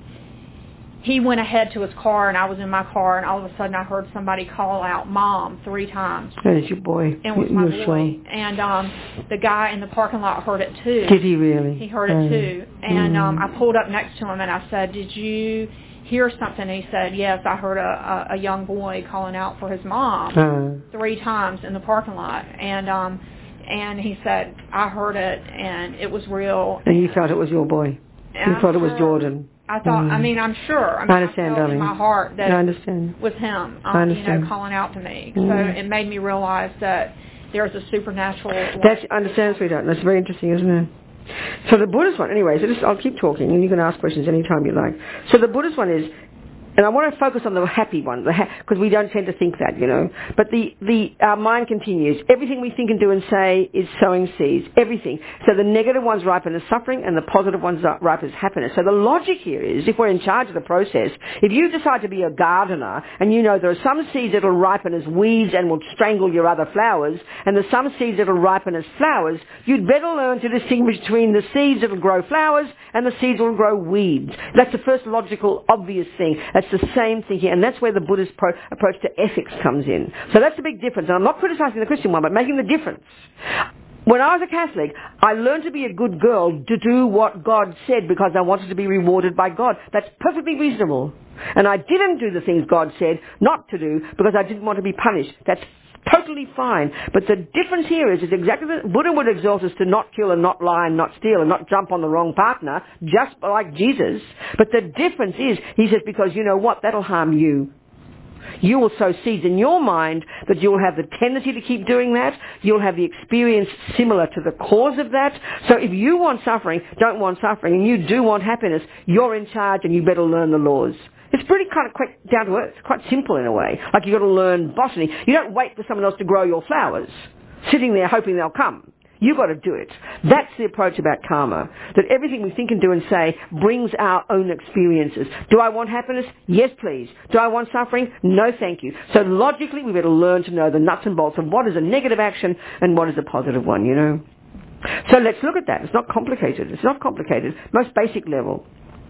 [SPEAKER 4] he went ahead to his car, and I was in my car, and all of a sudden I heard somebody call out "Mom" 3 times.
[SPEAKER 2] That is your boy.
[SPEAKER 4] And it was my boy. And the guy in the parking lot heard it too.
[SPEAKER 2] Did he really?
[SPEAKER 4] He heard it too. And I pulled up next to him, and I said, "Did you hear something?" And he said, "Yes, I heard a young boy calling out for his mom 3 times in the parking lot." And he said, "I heard it, and it was real."
[SPEAKER 2] And you thought it was your boy? You thought it was Jordan?
[SPEAKER 4] I thought, I'm sure.
[SPEAKER 2] I understand,
[SPEAKER 4] I felt
[SPEAKER 2] darling.
[SPEAKER 4] in my heart that
[SPEAKER 2] I understand.
[SPEAKER 4] it was him,
[SPEAKER 2] I understand.
[SPEAKER 4] calling out to me. So it made me realize that there's a supernatural...
[SPEAKER 2] Understand, sweetheart. That's very interesting, isn't it? So the Buddhist one, anyway, I'll keep talking, and you can ask questions anytime you like. So the Buddhist one is, and I want to focus on the happy one, because we don't tend to think that, But our mind continues. Everything we think and do and say is sowing seeds. Everything. So the negative ones ripen as suffering, and the positive ones ripen as happiness. So the logic here is, if we're in charge of the process, if you decide to be a gardener, and there are some seeds that will ripen as weeds and will strangle your other flowers, and there's some seeds that will ripen as flowers, you'd better learn to distinguish between the seeds that will grow flowers and the seeds that will grow weeds. That's the first logical, obvious thing. That's the same thing here, and that's where the Buddhist approach to ethics comes in. So that's the big difference, and I'm not criticizing the Christian one, but making the difference. When I was a Catholic, I learned to be a good girl to do what God said because I wanted to be rewarded by God. That's perfectly reasonable. And I didn't do the things God said not to do because I didn't want to be punished. That's totally fine. But the difference here is exactly the Buddha would exhort us to not kill and not lie and not steal and not jump on the wrong partner, just like Jesus. But the difference is, he says, because you know what? That'll harm you. You will sow seeds in your mind that you'll have the tendency to keep doing that. You'll have the experience similar to the cause of that. So if you want suffering, don't want suffering, and you do want happiness, you're in charge and you better learn the laws. It's pretty kind of quite down to earth. It's quite simple in a way. Like you've got to learn botany. You don't wait for someone else to grow your flowers, sitting there hoping they'll come. You've got to do it. That's the approach about karma. That everything we think and do and say brings our own experiences. Do I want happiness? Yes, please. Do I want suffering? No, thank you. So logically, we better learn to know the nuts and bolts of what is a negative action and what is a positive one, So let's look at that. It's not complicated. It's not complicated. Most basic level.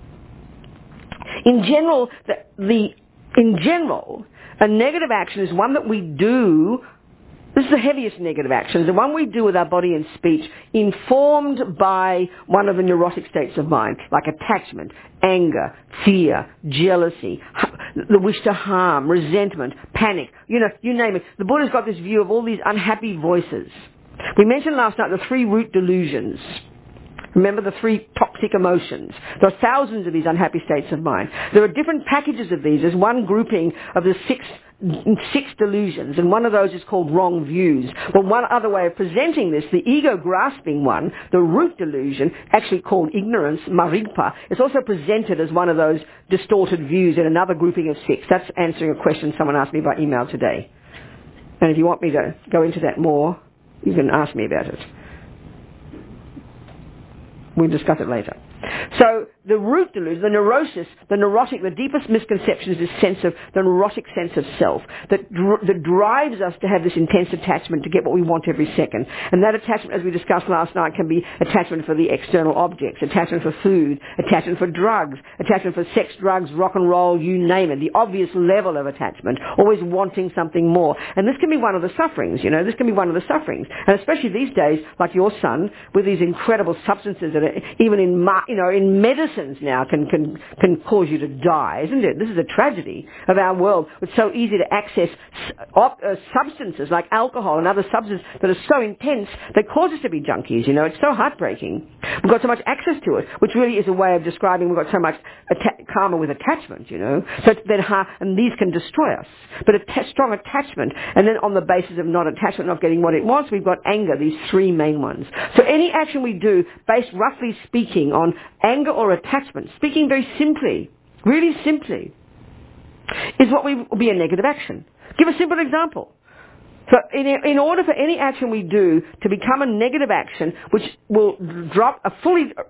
[SPEAKER 2] In general, a negative action is one that we do This is the heaviest negative action, the one we do with our body and speech, informed by one of the neurotic states of mind, like attachment, anger, fear, jealousy, the wish to harm, resentment, panic, you name it. The Buddha's got this view of all these unhappy voices. We mentioned last night the 3 root delusions. Remember the 3 toxic emotions. There are thousands of these unhappy states of mind. There are different packages of these. There's one grouping of the 6 delusions, and one of those is called wrong views. But one other way of presenting this, the ego-grasping one, the root delusion, actually called ignorance, marigpa, is also presented as one of those distorted views in another grouping of 6. That's answering a question someone asked me by email today. And if you want me to go into that more, you can ask me about it. We'll discuss it later. So the root delusion, the neurosis, the neurotic, the deepest misconception is this sense of, the neurotic sense of self that drives us to have this intense attachment to get what we want every second. And that attachment, as we discussed last night, can be attachment for the external objects, attachment for food, attachment for drugs, attachment for sex, drugs, rock and roll, you name it. The obvious level of attachment, always wanting something more. And this can be one of the sufferings, this can be one of the sufferings. And especially these days, like your son, with these incredible substances that are even in medicines now can cause you to die, isn't it? This is a tragedy of our world. It's so easy to access substances like alcohol and other substances that are so intense they cause us to be junkies, It's so heartbreaking. We've got so much access to it, which really is a way of describing we've got so much karma with attachment, So then, and these can destroy us. But strong attachment, and then on the basis of not attachment, not getting what it wants, we've got anger, these 3 main ones. So any action we do, based roughly speaking on anger or attachment, speaking very simply, really simply, is what will be a negative action. Give a simple example. So in order for any action we do to become a negative action, which will drop a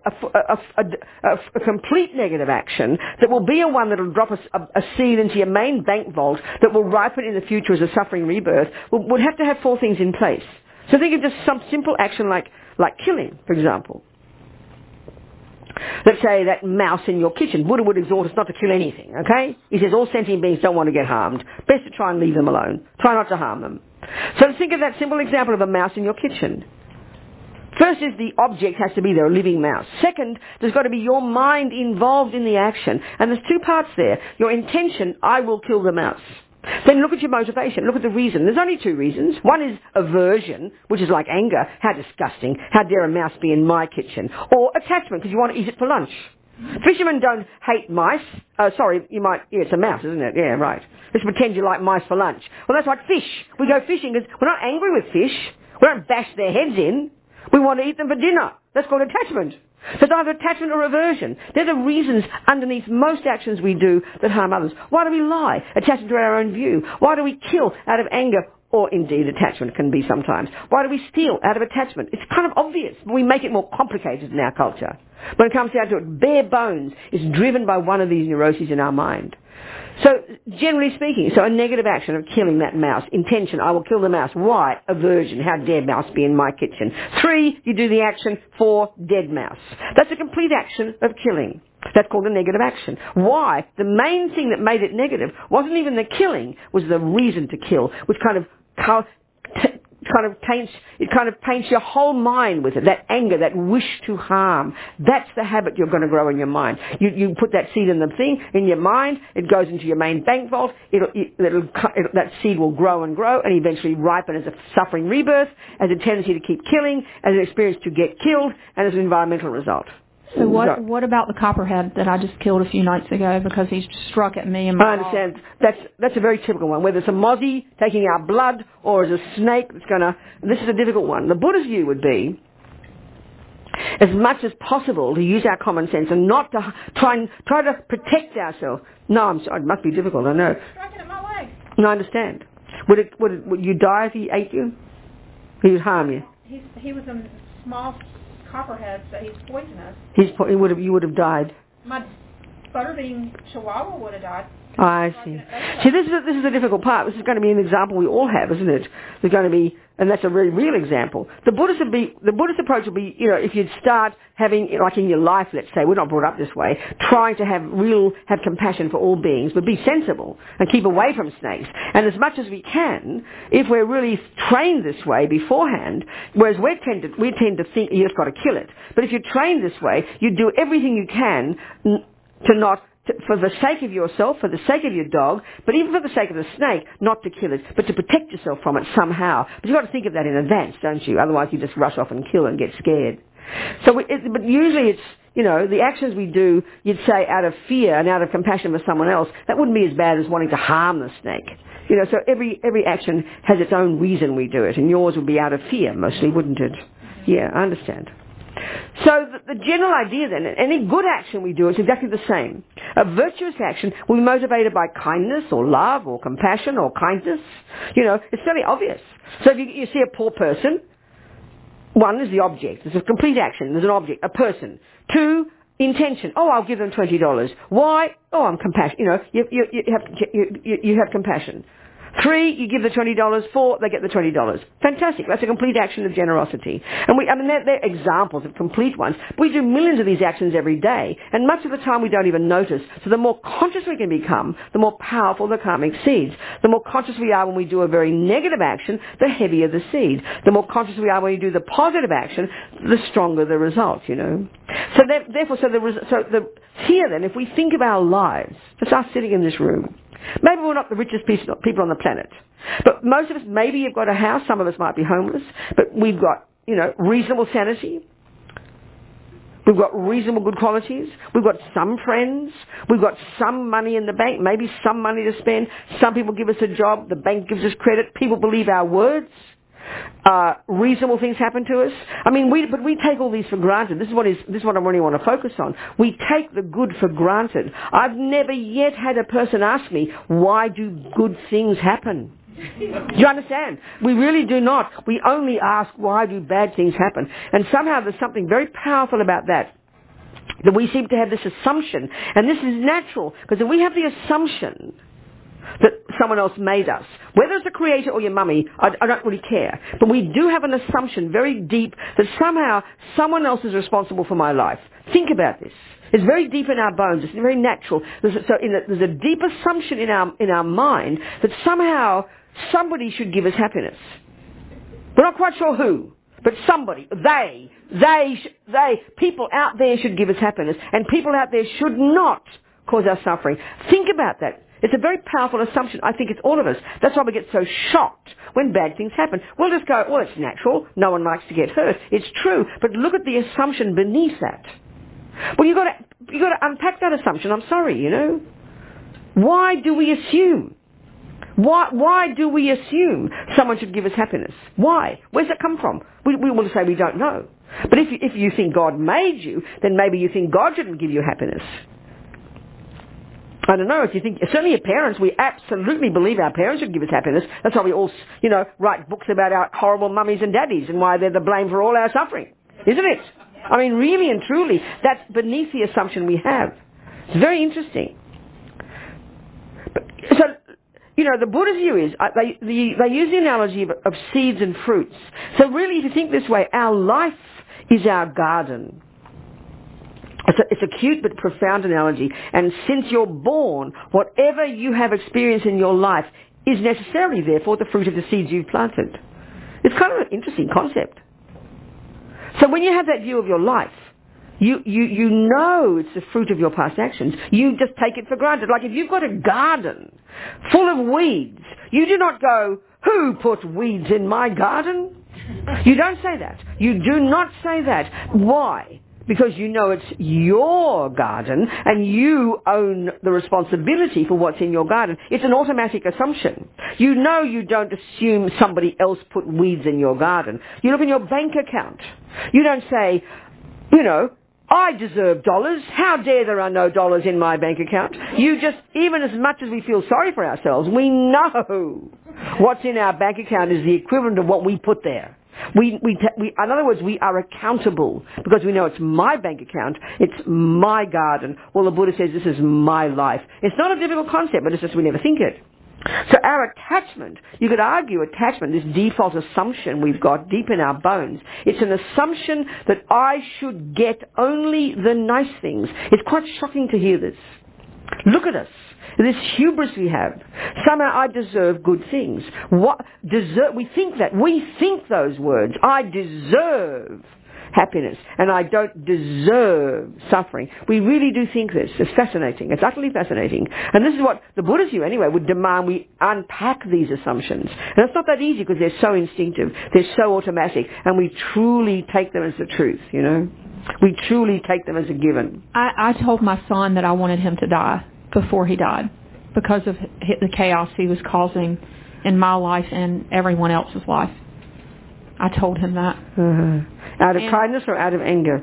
[SPEAKER 2] complete negative action, that will be one that will drop a seed into your main bank vault that will ripen in the future as a suffering rebirth, would have to have 4 things in place. So think of just some simple action like killing, for example. Let's say that mouse in your kitchen. Buddha would exhort us not to kill anything, okay? He says all sentient beings don't want to get harmed. Best to try and leave them alone. Try not to harm them. So think of that simple example of a mouse in your kitchen. First is the object has to be there, a living mouse. Second, there's got to be your mind involved in the action. And there's 2 parts there. Your intention, I will kill the mouse. Then look at your motivation. Look at the reason. There's only 2 reasons. One is aversion, which is like anger. How disgusting. How dare a mouse be in my kitchen? Or attachment, because you want to eat it for lunch. Fishermen don't hate mice. It's a mouse, isn't it? Yeah, right. Let's pretend you like mice for lunch. Well, that's like fish. We go fishing because we're not angry with fish. We don't bash their heads in. We want to eat them for dinner. That's called attachment. So it's either attachment or aversion. They're the reasons underneath most actions we do that harm others. Why do we lie? Attachment to our own view. Why do we kill out of anger? Or indeed attachment can be sometimes. Why do we steal out of attachment? It's kind of obvious. We make it more complicated in our culture. When it comes down to it, bare bones is driven by one of these neuroses in our mind. So, generally speaking, a negative action of killing that mouse. Intention, I will kill the mouse. Why? Aversion, how dare mouse be in my kitchen. 3, you do the action. 4, dead mouse. That's a complete action of killing. That's called a negative action. Why? The main thing that made it negative wasn't even the killing, was the reason to kill, which kind of paints your whole mind with it. That anger, that wish to harm. That's the habit you're going to grow in your mind. You put that seed in the thing, in your mind, it goes into your main bank vault, that seed will grow and grow and eventually ripen as a suffering rebirth, as a tendency to keep killing, as an experience to get killed, and as an environmental result.
[SPEAKER 4] So what about the copperhead that I just killed a few nights ago because he struck at me and my
[SPEAKER 2] I understand. That's a very typical one. Whether it's a mozzie taking our blood or as a snake that's going to... This is a difficult one. The Buddha's view would be, as much as possible, to use our common sense and not to try to protect ourselves. No, I'm sorry. It must be difficult, I know.
[SPEAKER 4] Striking at my leg.
[SPEAKER 2] No, I understand. Would you die if he ate you? He would harm you?
[SPEAKER 4] He was a small... copperhead, so he's poisonous.
[SPEAKER 2] You would have died.
[SPEAKER 4] Butterbean Chihuahua would have died.
[SPEAKER 2] I see. See, this is the difficult part. This is going to be an example we all have, isn't it? There's going to be, and that's a very real example. The Buddhist approach will be, if you'd start having, like in your life, let's say, we're not brought up this way, trying to have compassion for all beings, but be sensible and keep away from snakes. And as much as we can, if we're really trained this way beforehand, whereas we tend to think you just got to kill it. But if you're trained this way, you do everything you can for the sake of yourself, for the sake of your dog, but even for the sake of the snake, not to kill it, but to protect yourself from it somehow. But you've got to think of that in advance, don't you? Otherwise you just rush off and kill and get scared. But usually it's, the actions we do, you'd say out of fear and out of compassion for someone else, that wouldn't be as bad as wanting to harm the snake. So every action has its own reason we do it, and yours would be out of fear mostly, wouldn't it? Yeah, I understand. So the general idea then, any good action we do is exactly the same. A virtuous action will be motivated by kindness or love or compassion or kindness. It's fairly obvious. So if you see a poor person, one is the object. It's a complete action. There's an object, a person. Two, intention. Oh, I'll give them $20. Why? Oh, I'm compassionate. You have compassion. 3, you give the $20. 4, they get the $20. Fantastic. That's a complete action of generosity. And they're examples of complete ones. We do millions of these actions every day, and much of the time we don't even notice. So the more conscious we can become, the more powerful the karmic seeds. The more conscious we are when we do a very negative action, the heavier the seed. The more conscious we are when we do the positive action, the stronger the result, So here then, if we think of our lives, just us sitting in this room, maybe we're not the richest people on the planet, but most of us, maybe you've got a house, some of us might be homeless, but we've got, reasonable sanity. We've got reasonable good qualities. We've got some friends. We've got some money in the bank, maybe some money to spend. Some people give us a job. The bank gives us credit. People believe our words. Reasonable things happen to us. But we take all these for granted. This is what I really want to focus on. We take the good for granted. I've never yet had a person ask me, why do good things happen? Do you understand? We really do not. We only ask, why do bad things happen? And somehow there's something very powerful about that we seem to have this assumption. And this is natural, because if we have the assumption that someone else made us, whether it's a creator or your mummy, I don't really care. But we do have an assumption very deep that somehow someone else is responsible for my life. Think about this. It's very deep in our bones. It's very natural. There's a deep assumption in our mind that somehow somebody should give us happiness. We're not quite sure who, but somebody, people out there should give us happiness, and people out there should not cause us suffering. Think about that. It's a very powerful assumption. I think it's all of us. That's why we get so shocked when bad things happen. We'll just go, well, it's natural. No one likes to get hurt. It's true. But look at the assumption beneath that. Well, you've got to unpack that assumption. I'm sorry, Why do we assume? Why do we assume someone should give us happiness? Why? Where's that come from? We will say we don't know. But if you think God made you, then maybe you think God shouldn't give you happiness. I don't know, if you think, certainly your parents, we absolutely believe our parents should give us happiness. That's why we all, write books about our horrible mummies and daddies and why they're the blame for all our suffering. Isn't it? Really and truly, that's beneath the assumption we have. It's very interesting. The Buddha's view is, they use the analogy of seeds and fruits. So really, if you think this way, our life is our garden. It's a cute but profound analogy. And since you're born, whatever you have experienced in your life is necessarily, therefore, the fruit of the seeds you've planted. It's kind of an interesting concept. So when you have that view of your life, you know it's the fruit of your past actions. You just take it for granted. Like if you've got a garden full of weeds, you do not go, who put weeds in my garden? You don't say that. You do not say that. Why? Because you know it's your garden and you own the responsibility for what's in your garden. It's an automatic assumption. You know you don't assume somebody else put weeds in your garden. You look in your bank account. You don't say, I deserve dollars. How dare there are no dollars in my bank account? You just, even as much as we feel sorry for ourselves, we know what's in our bank account is the equivalent of what we put there. In other words, we are accountable because we know it's my bank account, it's my garden. Well, the Buddha says this is my life. It's not a difficult concept, but it's just we never think it. So our attachment, you could argue attachment, this default assumption we've got deep in our bones, it's an assumption that I should get only the nice things. It's quite shocking to hear this. Look at us. This hubris we have. Somehow I deserve good things. We think that. We think those words. I deserve happiness and I don't deserve suffering. We really do think this. It's fascinating. It's utterly fascinating. And this is what the Buddhist view anyway would demand we unpack these assumptions. And it's not that easy because they're so instinctive. They're so automatic. And we truly take them as the truth, you know. We truly take them as a given.
[SPEAKER 4] I told my son that I wanted him to die before he died because of the chaos he was causing in my life and everyone else's life. I told him that.
[SPEAKER 2] Out of kindness or out of anger?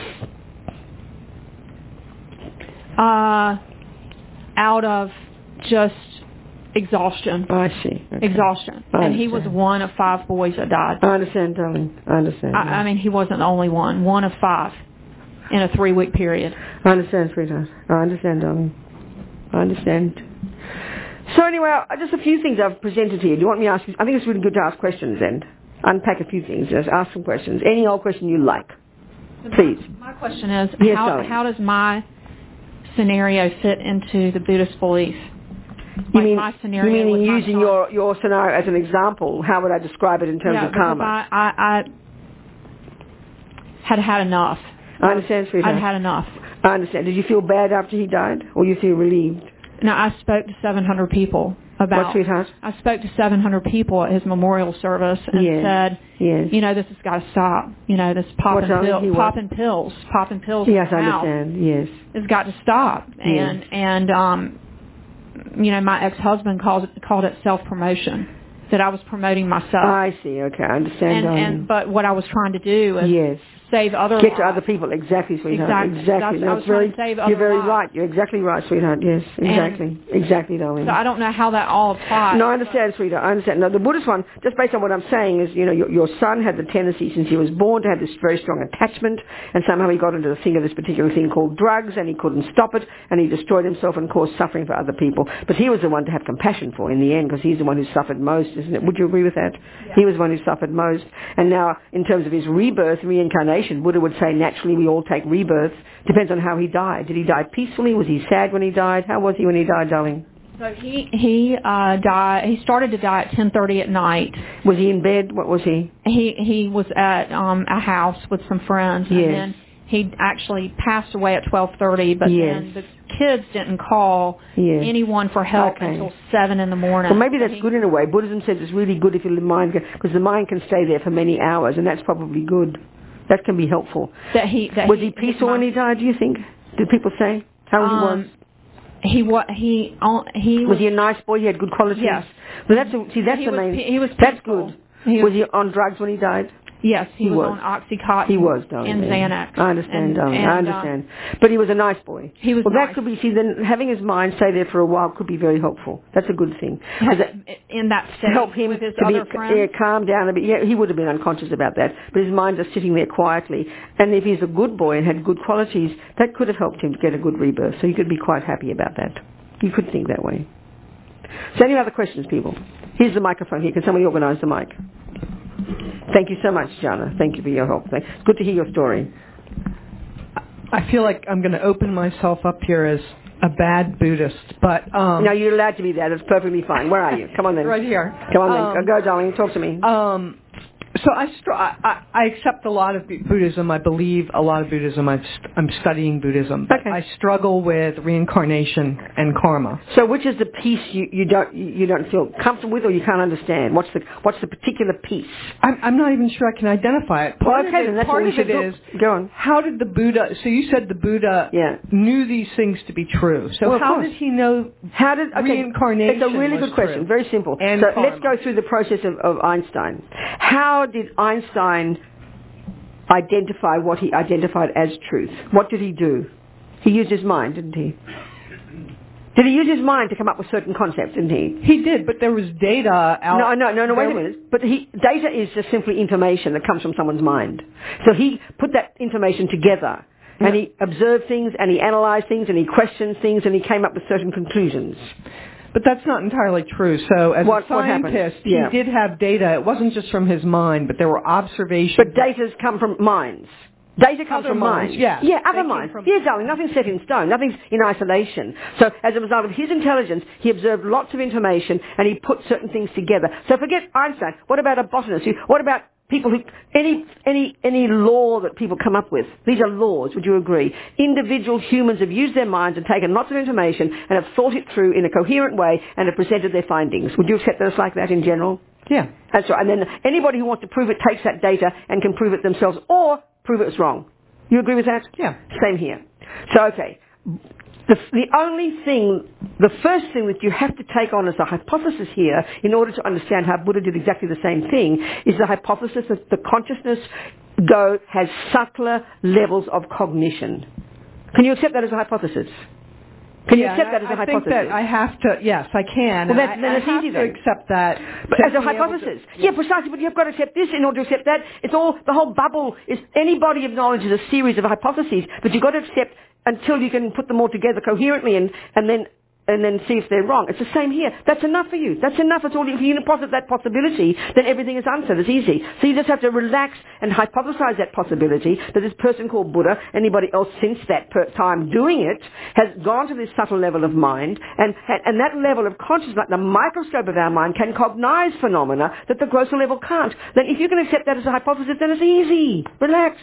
[SPEAKER 4] Out of just exhaustion.
[SPEAKER 2] I see. Okay.
[SPEAKER 4] Exhaustion. And he was one of 5 boys that died.
[SPEAKER 2] I understand, darling. I understand.
[SPEAKER 4] I mean, he wasn't the only one. One of 5 in a 3-week period.
[SPEAKER 2] I understand, sweetheart. I understand, darling. I understand. So anyway, just a few things I've presented here. Do you want me to ask you? I think it's really good to ask questions and unpack a few things. Just ask some questions. Any old question you like. Please.
[SPEAKER 4] My question is,
[SPEAKER 2] yes,
[SPEAKER 4] how does my scenario fit into the Buddhist belief?
[SPEAKER 2] You mean using your scenario as an example? How would I describe it in terms of karma?
[SPEAKER 4] I had enough.
[SPEAKER 2] I understand, sweetheart.
[SPEAKER 4] I'd had enough.
[SPEAKER 2] I understand. Did you feel bad after he died, or you feel relieved?
[SPEAKER 4] No, I spoke to 700 people about.
[SPEAKER 2] What, sweetheart?
[SPEAKER 4] I spoke to 700 people at his memorial service and said, you know, this has got to stop. You know, this popping pills.
[SPEAKER 2] Yes, I understand. Yes,
[SPEAKER 4] it's got to stop.
[SPEAKER 2] Yes.
[SPEAKER 4] And you know, my ex-husband called it self-promotion. That I was promoting myself.
[SPEAKER 2] I see. Okay, I understand.
[SPEAKER 4] But what I was trying to do is save other
[SPEAKER 2] lives. Get to other people. Exactly, sweetheart. Exactly. You're very right. You're exactly right, sweetheart. Yes, exactly. Exactly, darling.
[SPEAKER 4] So I don't know how that all applies.
[SPEAKER 2] No, I understand, sweetheart. I understand. No, the Buddhist one, just based on what I'm saying, is, you know, your son had the tendency since he was born to have this very strong attachment, and somehow he got into the thing of this particular thing called drugs, and he couldn't stop it, and he destroyed himself and caused suffering for other people. But he was the one to have compassion for in the end, because he's the one who suffered most, isn't it? Would you agree with that? Yeah. He was the one who suffered most. And now, in terms of his rebirth, reincarnation, Buddha would say naturally we all take rebirth. Depends on how he died. Did he die peacefully? Was he sad when he died? How was he when he died, darling?
[SPEAKER 4] So he died. He started to die at 10:30 at night.
[SPEAKER 2] Was he in bed? What was he?
[SPEAKER 4] He was at a house with some friends, and then he actually passed away at 12:30. But then the kids didn't call anyone for help until 7 in the morning.
[SPEAKER 2] Well, maybe that's good in a way. Buddhism says it's really good if your mind, because the mind can stay there for many hours, and that's probably good. That can be helpful. Was he peaceful when he died, do you think? Did people say how he was? He was he a nice boy? He had good qualities?
[SPEAKER 4] Yes.
[SPEAKER 2] Well, that's the main...
[SPEAKER 4] He was
[SPEAKER 2] peaceful. That's good. Was he on drugs when he died?
[SPEAKER 4] Yes, he was on Oxycontin.
[SPEAKER 2] He was, darling.
[SPEAKER 4] And Xanax.
[SPEAKER 2] I understand, darling. I understand. But he was a nice boy.
[SPEAKER 4] He was
[SPEAKER 2] nice.
[SPEAKER 4] Well,
[SPEAKER 2] that could be, then having his mind stay there for a while could be very helpful. That's a good thing.
[SPEAKER 4] In that state,
[SPEAKER 2] help him
[SPEAKER 4] with his
[SPEAKER 2] to
[SPEAKER 4] other friends?
[SPEAKER 2] Calm down a bit. Yeah, he would have been unconscious about that. But his mind just sitting there quietly. And if he's a good boy and had good qualities, that could have helped him to get a good rebirth. So you could be quite happy about that. You could think that way. So any other questions, people? Here's the microphone here. Can somebody organise the mic? Thank you so much, Jana. Thank you for your help. It's good to hear your story.
[SPEAKER 5] I feel like I'm going to open myself up here as a bad Buddhist, but...
[SPEAKER 2] No, you're allowed to be that. It's perfectly fine. Where are you? Come on then.
[SPEAKER 5] Right here.
[SPEAKER 2] Come on then. Go, darling. Talk to me.
[SPEAKER 5] So I accept a lot of Buddhism. I believe a lot of Buddhism. I'm studying Buddhism. But I struggle with reincarnation and karma.
[SPEAKER 2] So which is the piece you don't feel comfortable with, or you can't understand? What's the particular piece?
[SPEAKER 5] I'm not even sure I can identify it. Part of it is
[SPEAKER 2] go on.
[SPEAKER 5] How did the Buddha? So you said the Buddha knew these things to be true. So how did he know? Reincarnation?
[SPEAKER 2] It's a really good question.
[SPEAKER 5] True.
[SPEAKER 2] Very simple.
[SPEAKER 5] And
[SPEAKER 2] so
[SPEAKER 5] karma.
[SPEAKER 2] Let's go through the process of Einstein. How did Einstein identify what he identified as truth? What did he do? He used his mind, didn't he? Did he use his mind to come up with certain concepts, didn't he?
[SPEAKER 5] He did, but there was data out.
[SPEAKER 2] No, wait a minute. But data is just simply information that comes from someone's mind. So he put that information together, and he observed things, and he analyzed things, and he questioned things, and he came up with certain conclusions.
[SPEAKER 5] But that's not entirely true. So as a scientist, he did have data. It wasn't just from his mind, but there were observations.
[SPEAKER 2] But data's come from minds. Data comes from minds.
[SPEAKER 5] Yeah,
[SPEAKER 2] other minds. Yeah, darling, nothing's set in stone. Nothing's in isolation. So as a result of his intelligence, he observed lots of information and he put certain things together. So forget Einstein. What about a botanist? What about people who, any law that people come up with? These are laws, would you agree? Individual humans have used their minds and taken lots of information and have thought it through in a coherent way and have presented their findings. Would you accept those like that in general?
[SPEAKER 5] Yeah.
[SPEAKER 2] That's right. And then anybody who wants to prove it takes that data and can prove it themselves or prove it's wrong. You agree with that?
[SPEAKER 5] Yeah.
[SPEAKER 2] Same here. So, okay. The first thing that you have to take on as a hypothesis here in order to understand how Buddha did exactly the same thing is the hypothesis that the consciousness has subtler levels of cognition. Can you accept that as a hypothesis? Can you accept that as a hypothesis?
[SPEAKER 5] I think that I have to, yes, I can.
[SPEAKER 2] Well, then
[SPEAKER 5] I
[SPEAKER 2] it's
[SPEAKER 5] have
[SPEAKER 2] easy
[SPEAKER 5] to
[SPEAKER 2] then.
[SPEAKER 5] accept that.
[SPEAKER 2] But as a hypothesis. Yeah, precisely, but you've got to accept this in order to accept that. It's all, the whole bubble is, any body of knowledge is a series of hypotheses, but you've got to accept until you can put them all together coherently and then see if they're wrong. It's the same here. That's enough for you. That's enough. It's all, if you posit that possibility, then everything is answered. It's easy. So you just have to relax and hypothesize that possibility that this person called Buddha, anybody else since that time doing it, has gone to this subtle level of mind, and that level of consciousness, like the microscope of our mind, can cognize phenomena that the grosser level can't. Then if you can accept that as a hypothesis, then it's easy. Relax.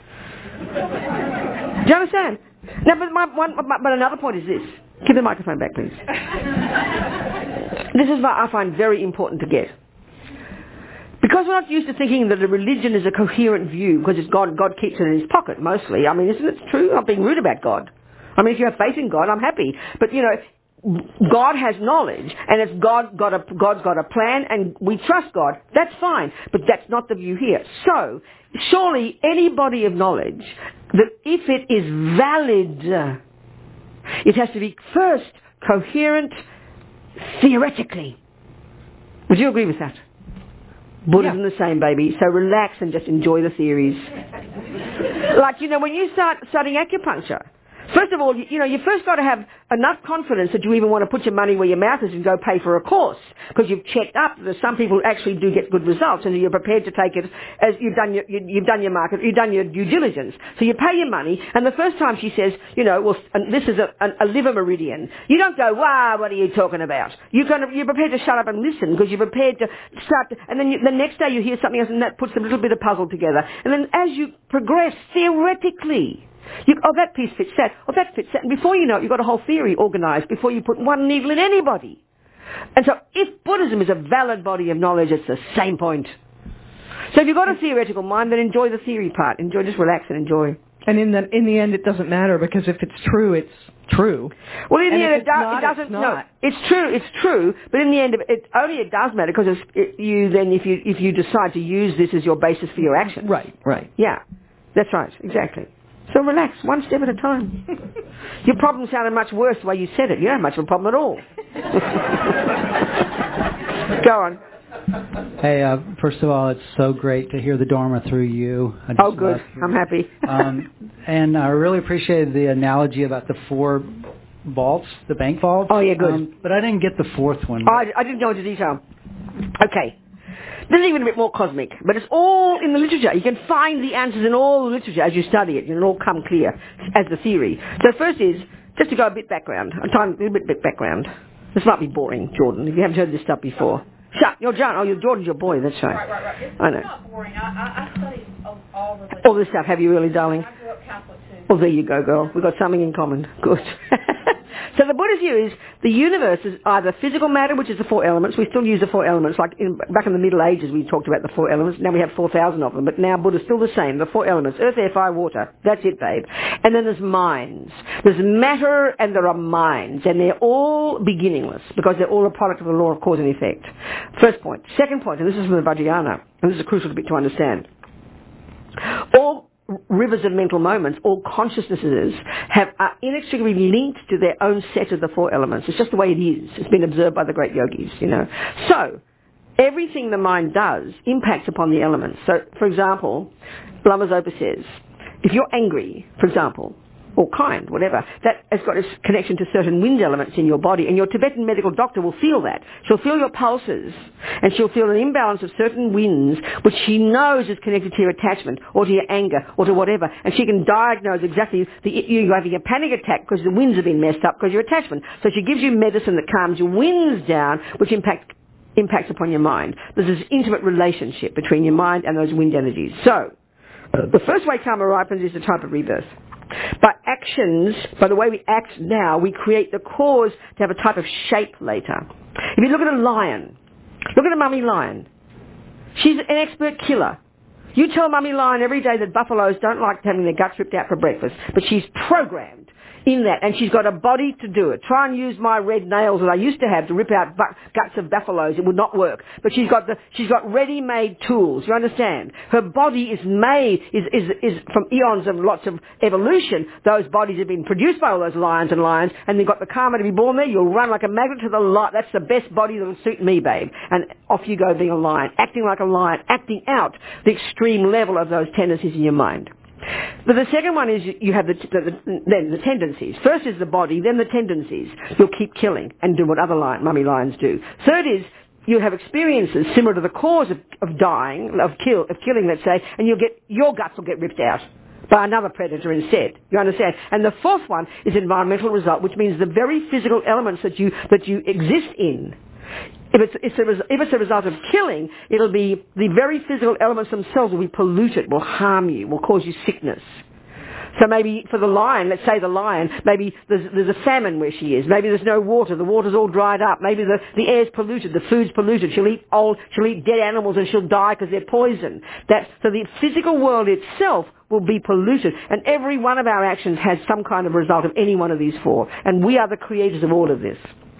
[SPEAKER 2] Do you understand? Now, but another point is this. Give the microphone back, please. This is what I find very important to get. Because we're not used to thinking that a religion is a coherent view, because it's God keeps it in his pocket, mostly. I mean, isn't it true? I'm not being rude about God. I mean, if you have faith in God, I'm happy. But, God has knowledge, and God's got a plan, and we trust God. That's fine. But that's not the view here. So, surely any body of knowledge, that if it is valid, it has to be first coherent theoretically. Would you agree with that? Buddhism the same, baby. So relax and just enjoy the theories. Like, when you start studying acupuncture, first of all, you first got to have enough confidence that you even want to put your money where your mouth is and go pay for a course, because you've checked up that some people actually do get good results, and you're prepared to take it as you've done your due diligence. So you pay your money, and the first time she says, this is a liver meridian, you don't go, wow, what are you talking about? You're prepared to shut up and listen, because you're prepared to start, and then the next day you hear something else, and that puts a little bit of puzzle together. And then as you progress theoretically, that piece fits that. Oh, that fits that. And before you know it, you've got a whole theory organized before you put one needle in anybody. And so if Buddhism is a valid body of knowledge, it's the same point. So if you've got a theoretical mind, then enjoy the theory part. Just relax and enjoy.
[SPEAKER 5] And in the end, it doesn't matter, because if it's true, it's true.
[SPEAKER 2] Well, in the end, it doesn't. No, it's true. But in the end, it does matter, because if you decide to use this as your basis for your action.
[SPEAKER 5] Right.
[SPEAKER 2] Yeah, that's right. Exactly. So relax, one step at a time. Your problem sounded much worse the way you said it. You don't have much of a problem at all. Go on.
[SPEAKER 6] Hey, first of all, it's so great to hear the Dharma through you.
[SPEAKER 2] Oh, good. I'm happy.
[SPEAKER 6] And I really appreciated the analogy about the 4 vaults, the bank vaults.
[SPEAKER 2] Oh, yeah, good.
[SPEAKER 6] But I didn't get the 4th one.
[SPEAKER 2] I didn't go into detail. Okay. This is even a bit more cosmic, but it's all in the literature. You can find the answers in all the literature as you study it. It'll all come clear as the theory. So first is, just to go a bit background, a bit background. This might be boring, Jordan, if you haven't heard this stuff before. Shut, you're John. Oh, Jordan's your boy, that's right.
[SPEAKER 4] Right. It's
[SPEAKER 2] I know.
[SPEAKER 4] not boring. I studied all the
[SPEAKER 2] all this stuff, have you really, darling?
[SPEAKER 4] I grew up Catholic too.
[SPEAKER 2] Well, there you go, girl. We've got something in common. Good. So the Buddha's view is the universe is either physical matter, which is the 4 elements. We still use the 4 elements. Like back in the Middle Ages, we talked about the 4 elements. Now we have 4,000 of them. But now Buddha's still the same. The 4 elements: earth, air, fire, water. That's it, babe. And then there's minds. There's matter and there are minds. And they're all beginningless, because they're all a product of the law of cause and effect. First point. Second point, and this is from the Vajrayana, and this is a crucial bit to understand. All rivers of mental moments, all consciousnesses are inextricably linked to their own set of the 4 elements. It's just the way it is. It's been observed by the great yogis, So, everything the mind does impacts upon the elements. So, for example, Lama Zopa says, if you're angry, for example, or kind, whatever, that has got a connection to certain wind elements in your body, and your Tibetan medical doctor will feel that. She'll feel your pulses, and she'll feel an imbalance of certain winds, which she knows is connected to your attachment, or to your anger, or to whatever, and she can diagnose exactly you're having a panic attack because the winds have been messed up because your attachment. So she gives you medicine that calms your winds down, which impacts upon your mind. There's this intimate relationship between your mind and those wind energies. So, the first way karma ripens is the type of rebirth. By actions, by the way we act now, we create the cause to have a type of shape later. If you look at a lion, look at a mummy lion. She's an expert killer. You tell mummy lion every day that buffaloes don't like having their guts ripped out for breakfast, but she's programmed in that, and she's got a body to do it. Try and use my red nails that I used to have to rip out guts of buffaloes. It would not work. But she's got ready-made tools. You understand? Her body is made, is from eons of lots of evolution. Those bodies have been produced by all those lions, and they've got the karma to be born there. You'll run like a magnet to the light. That's the best body that'll suit me, babe. And off you go being a lion, acting like a lion, acting out the extreme level of those tendencies in your mind. But the second one is you have then the tendencies. First is the body, then the tendencies. You'll keep killing and do what other mummy lions do. Third is you have experiences similar to the cause of dying, of killing, let's say, and your guts will get ripped out by another predator instead. You understand? And the fourth one is environmental result, which means the very physical elements that you exist in. If it's a result of killing, it'll be the very physical elements themselves will be polluted, will harm you, will cause you sickness. So maybe for the lion, let's say the lion, maybe there's a famine where she is. Maybe there's no water. The water's all dried up. Maybe the air's polluted. The food's polluted. She'll eat dead animals and she'll die because they're poison. So the physical world itself will be polluted. And every one of our actions has some kind of result of any one of these 4. And we are the creators of all of this.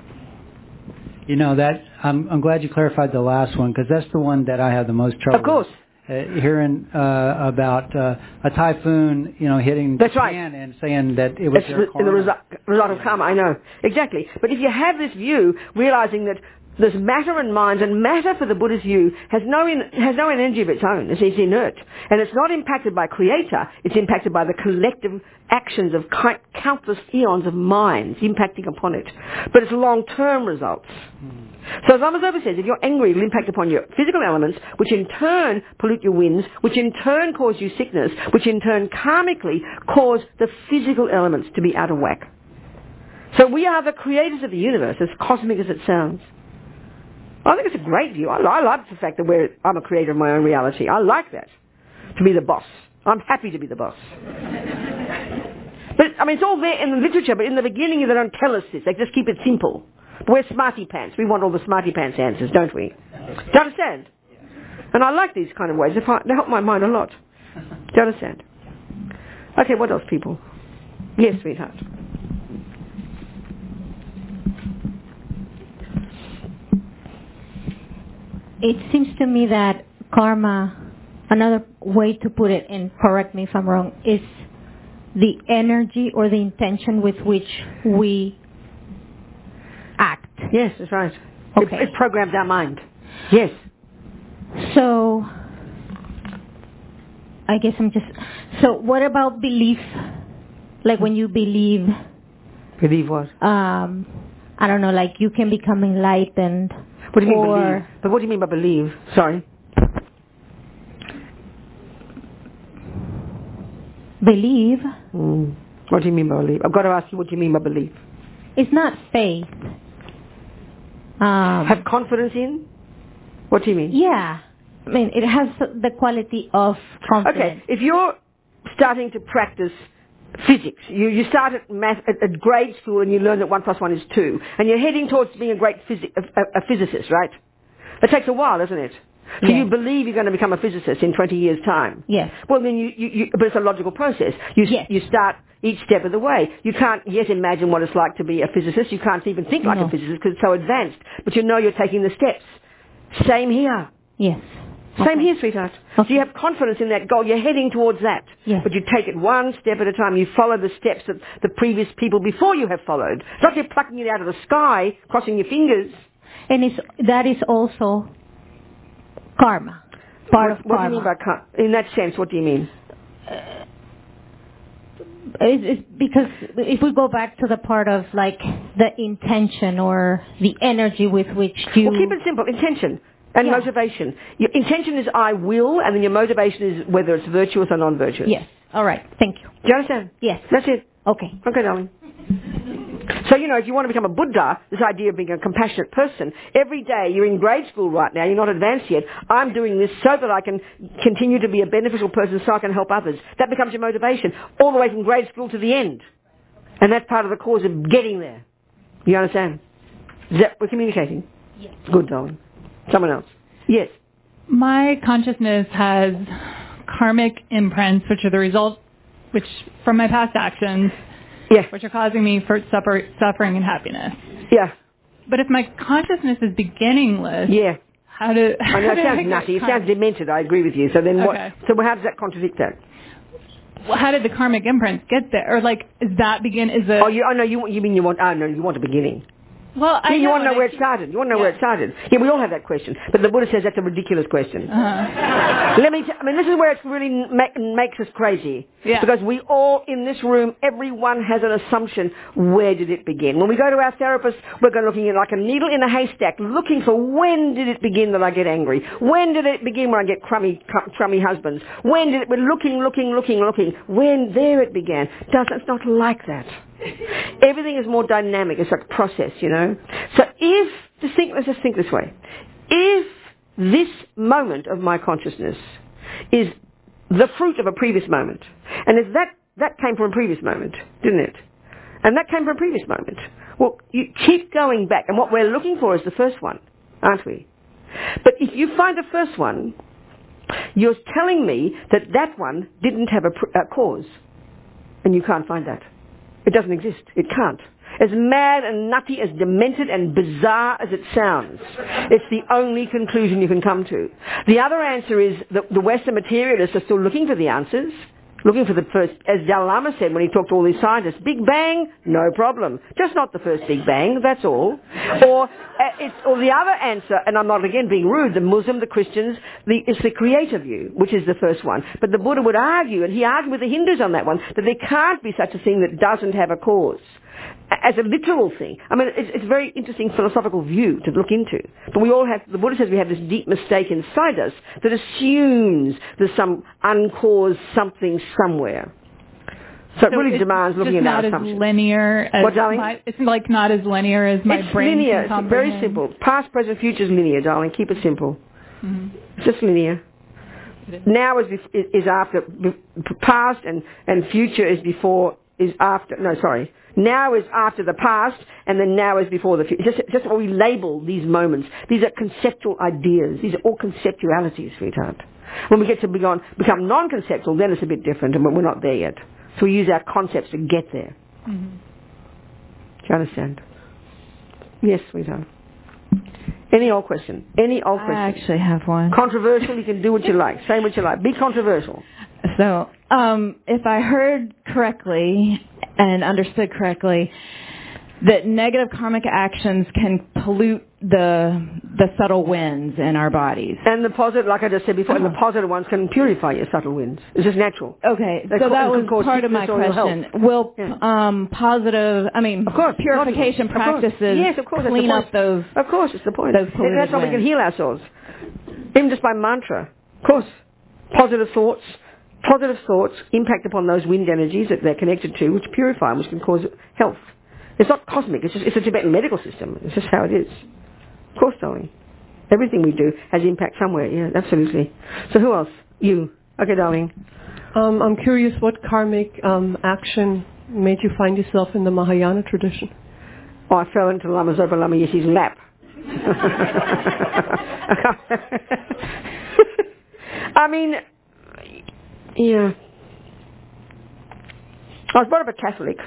[SPEAKER 6] That I'm glad you clarified the last one, because that's the one that I have the most trouble.
[SPEAKER 2] Of course.
[SPEAKER 6] Hearing about a typhoon, hitting
[SPEAKER 2] That's
[SPEAKER 6] Japan
[SPEAKER 2] right.
[SPEAKER 6] and saying that it was their karma.
[SPEAKER 2] The result of karma, I know. Exactly. But if you have this view, realizing that there's matter and minds, and matter for the Buddha's view has no energy of its own. It's inert. And it's not impacted by creator, it's impacted by the collective actions of countless eons of minds impacting upon it. But it's long-term results. So as Lama Zopa says, if you're angry, it'll impact upon your physical elements, which in turn pollute your winds, which in turn cause you sickness, which in turn karmically cause the physical elements to be out of whack. So we are the creators of the universe, as cosmic as it sounds. I think it's a great view. I like the fact that I'm a creator of my own reality. I like that. To be the boss. I'm happy to be the boss. But, it's all there in the literature, but in the beginning they don't tell us this. They just keep it simple. But we're smarty pants. We want all the smarty pants answers, don't we? Do you understand? And I like these kind of ways. They help my mind a lot. Do you understand? Okay, what else, people? Yes, sweetheart.
[SPEAKER 7] It seems to me that karma, another way to put it, and correct me if I'm wrong, is the energy or the intention with which we act.
[SPEAKER 2] Yes, that's right.
[SPEAKER 7] Okay.
[SPEAKER 2] It programs our mind. Yes.
[SPEAKER 7] So, I guess so what about belief? Like when you believe...
[SPEAKER 2] Believe what?
[SPEAKER 7] I don't know, like you can become enlightened.
[SPEAKER 2] What do you mean believe? But what do you mean by believe? Sorry.
[SPEAKER 7] Believe?
[SPEAKER 2] What do you mean by believe? I've got to ask you, what do you mean by believe?
[SPEAKER 7] It's not faith.
[SPEAKER 2] Have confidence in? What do you mean?
[SPEAKER 7] Yeah. It has the quality of confidence.
[SPEAKER 2] Okay, if you're starting to practice physics, you start at math at grade school and you learn that 1 + 1 is 2, and you're heading towards being a great physicist, right? It takes a while, doesn't it? So you believe you're going to become a physicist in 20 years' time.
[SPEAKER 7] Yes.
[SPEAKER 2] Well, then but it's a logical process. You start each step of the way. You can't yet imagine what it's like to be a physicist. You can't even think like a physicist because it's so advanced. But you're taking the steps. Same here.
[SPEAKER 7] Yes.
[SPEAKER 2] Same here, sweetheart.
[SPEAKER 7] Okay.
[SPEAKER 2] So you have confidence in that goal. You're heading towards that.
[SPEAKER 7] Yes.
[SPEAKER 2] But you take it one step at a time. You follow the steps that the previous people before you have followed. It's not you're plucking it out of the sky, crossing your fingers.
[SPEAKER 7] And that is also karma. Part of
[SPEAKER 2] What do
[SPEAKER 7] karma.
[SPEAKER 2] you mean by karma? In that sense, what do you mean?
[SPEAKER 7] It's because if we go back to the part of like the intention or the energy with which you...
[SPEAKER 2] Well, keep it simple. Intention and motivation. Your intention is I will, and then your motivation is whether it's virtuous or non-virtuous.
[SPEAKER 7] Yes. All right. Thank you.
[SPEAKER 2] Do you understand?
[SPEAKER 7] Yes.
[SPEAKER 2] That's it.
[SPEAKER 7] Okay.
[SPEAKER 2] Okay, darling. So, if you want to become a Buddha, this idea of being a compassionate person, every day you're in grade school right now, you're not advanced yet, I'm doing this so that I can continue to be a beneficial person so I can help others. That becomes your motivation, all the way from grade school to the end. And that's part of the cause of getting there. You understand? We're communicating?
[SPEAKER 8] Yes.
[SPEAKER 2] Good, darling. Someone else. Yes.
[SPEAKER 8] My consciousness has karmic imprints, which are the result, from my past actions, which are causing me for suffering and happiness.
[SPEAKER 2] Yeah.
[SPEAKER 8] But if my consciousness is beginningless, how do
[SPEAKER 2] I know it sounds nutty. It sounds demented. I agree with you. So then what? So how does that contradict that?
[SPEAKER 8] Well, how did the karmic imprints get there? Or is that begin? Is it?
[SPEAKER 2] Oh, you mean you want? Oh no, you want a beginning.
[SPEAKER 8] Well,
[SPEAKER 2] you want to know where it started. You want to know where it started. Yeah, we all have that question. But the Buddha says that's a ridiculous question. This is where it really makes us crazy.
[SPEAKER 8] Yeah.
[SPEAKER 2] Because we all, in this room, everyone has an assumption, where did it begin? When we go to our therapist, we're looking at like a needle in a haystack, looking for when did it begin that I get angry? When did it begin when I get crummy husbands? When did it, we're looking. When there it began. It's not like that. Everything is more dynamic. It's like a process, So let's just think this way. If this moment of my consciousness is the fruit of a previous moment, and if that came from a previous moment, didn't it? And that came from a previous moment. Well, you keep going back, and what we're looking for is the first one, aren't we? But if you find the first one, you're telling me that one didn't have a cause, and you can't find that. It doesn't exist. It can't. As mad and nutty, as demented and bizarre as it sounds, it's the only conclusion you can come to. The other answer is that the Western materialists are still looking for the answers, looking for the first, as Dalai Lama said when he talked to all these scientists, Big Bang, no problem. Just not the first Big Bang, that's all. Or the other answer, and I'm not again being rude, the Muslim, the Christians, it's the creator view, which is the first one. But the Buddha would argue, and he argued with the Hindus on that one, that there can't be such a thing that doesn't have a cause. As a literal thing. It's a very interesting philosophical view to look into. But the Buddha says we have this deep mistake inside us that assumes there's some uncaused something somewhere. So it really demands looking at our assumptions.
[SPEAKER 8] It's not as linear as
[SPEAKER 2] what, darling?
[SPEAKER 8] It's not as linear as my brain
[SPEAKER 2] linear.
[SPEAKER 8] can comprehend.
[SPEAKER 2] It's very simple. Past, present, future is linear, darling. Keep it simple.
[SPEAKER 8] Mm-hmm.
[SPEAKER 2] It's just linear. Now is after, past and future is after, no, sorry. Now is after the past, and then now is before the future. Just how we label these moments. These are conceptual ideas. These are all conceptualities, sweetheart. When we get to become non-conceptual, then it's a bit different, and we're not there yet. So we use our concepts to get there.
[SPEAKER 8] Mm-hmm.
[SPEAKER 2] Do you understand? Yes, sweetheart. Any old question?
[SPEAKER 9] I actually have one.
[SPEAKER 2] Controversial, you can do what you like. Say what you like. Be controversial.
[SPEAKER 9] So, if I heard correctly and understood correctly, that negative karmic actions can pollute the subtle winds in our bodies.
[SPEAKER 2] And the positive, like I just said before, and the positive ones can purify your subtle winds. It's just natural.
[SPEAKER 9] Okay, so that was part of my question. Will purification practices clean up those?
[SPEAKER 2] Of course, it's the point.
[SPEAKER 9] Those polluted
[SPEAKER 2] that's how we
[SPEAKER 9] winds.
[SPEAKER 2] can heal ourselves. Even just by mantra. Of course. Positive thoughts impact upon those wind energies that they're connected to, which purify them, which can cause health. It's not cosmic, it's a Tibetan medical system. It's just how it is. Of course, darling. Everything we do has impact somewhere, yeah, absolutely. So who else? You. Okay, darling.
[SPEAKER 10] I'm curious what karmic action made you find yourself in the Mahayana tradition?
[SPEAKER 2] Oh, I fell into Lama Zopa Lama Yeshi's lap. Yeah. I was brought up a Catholic.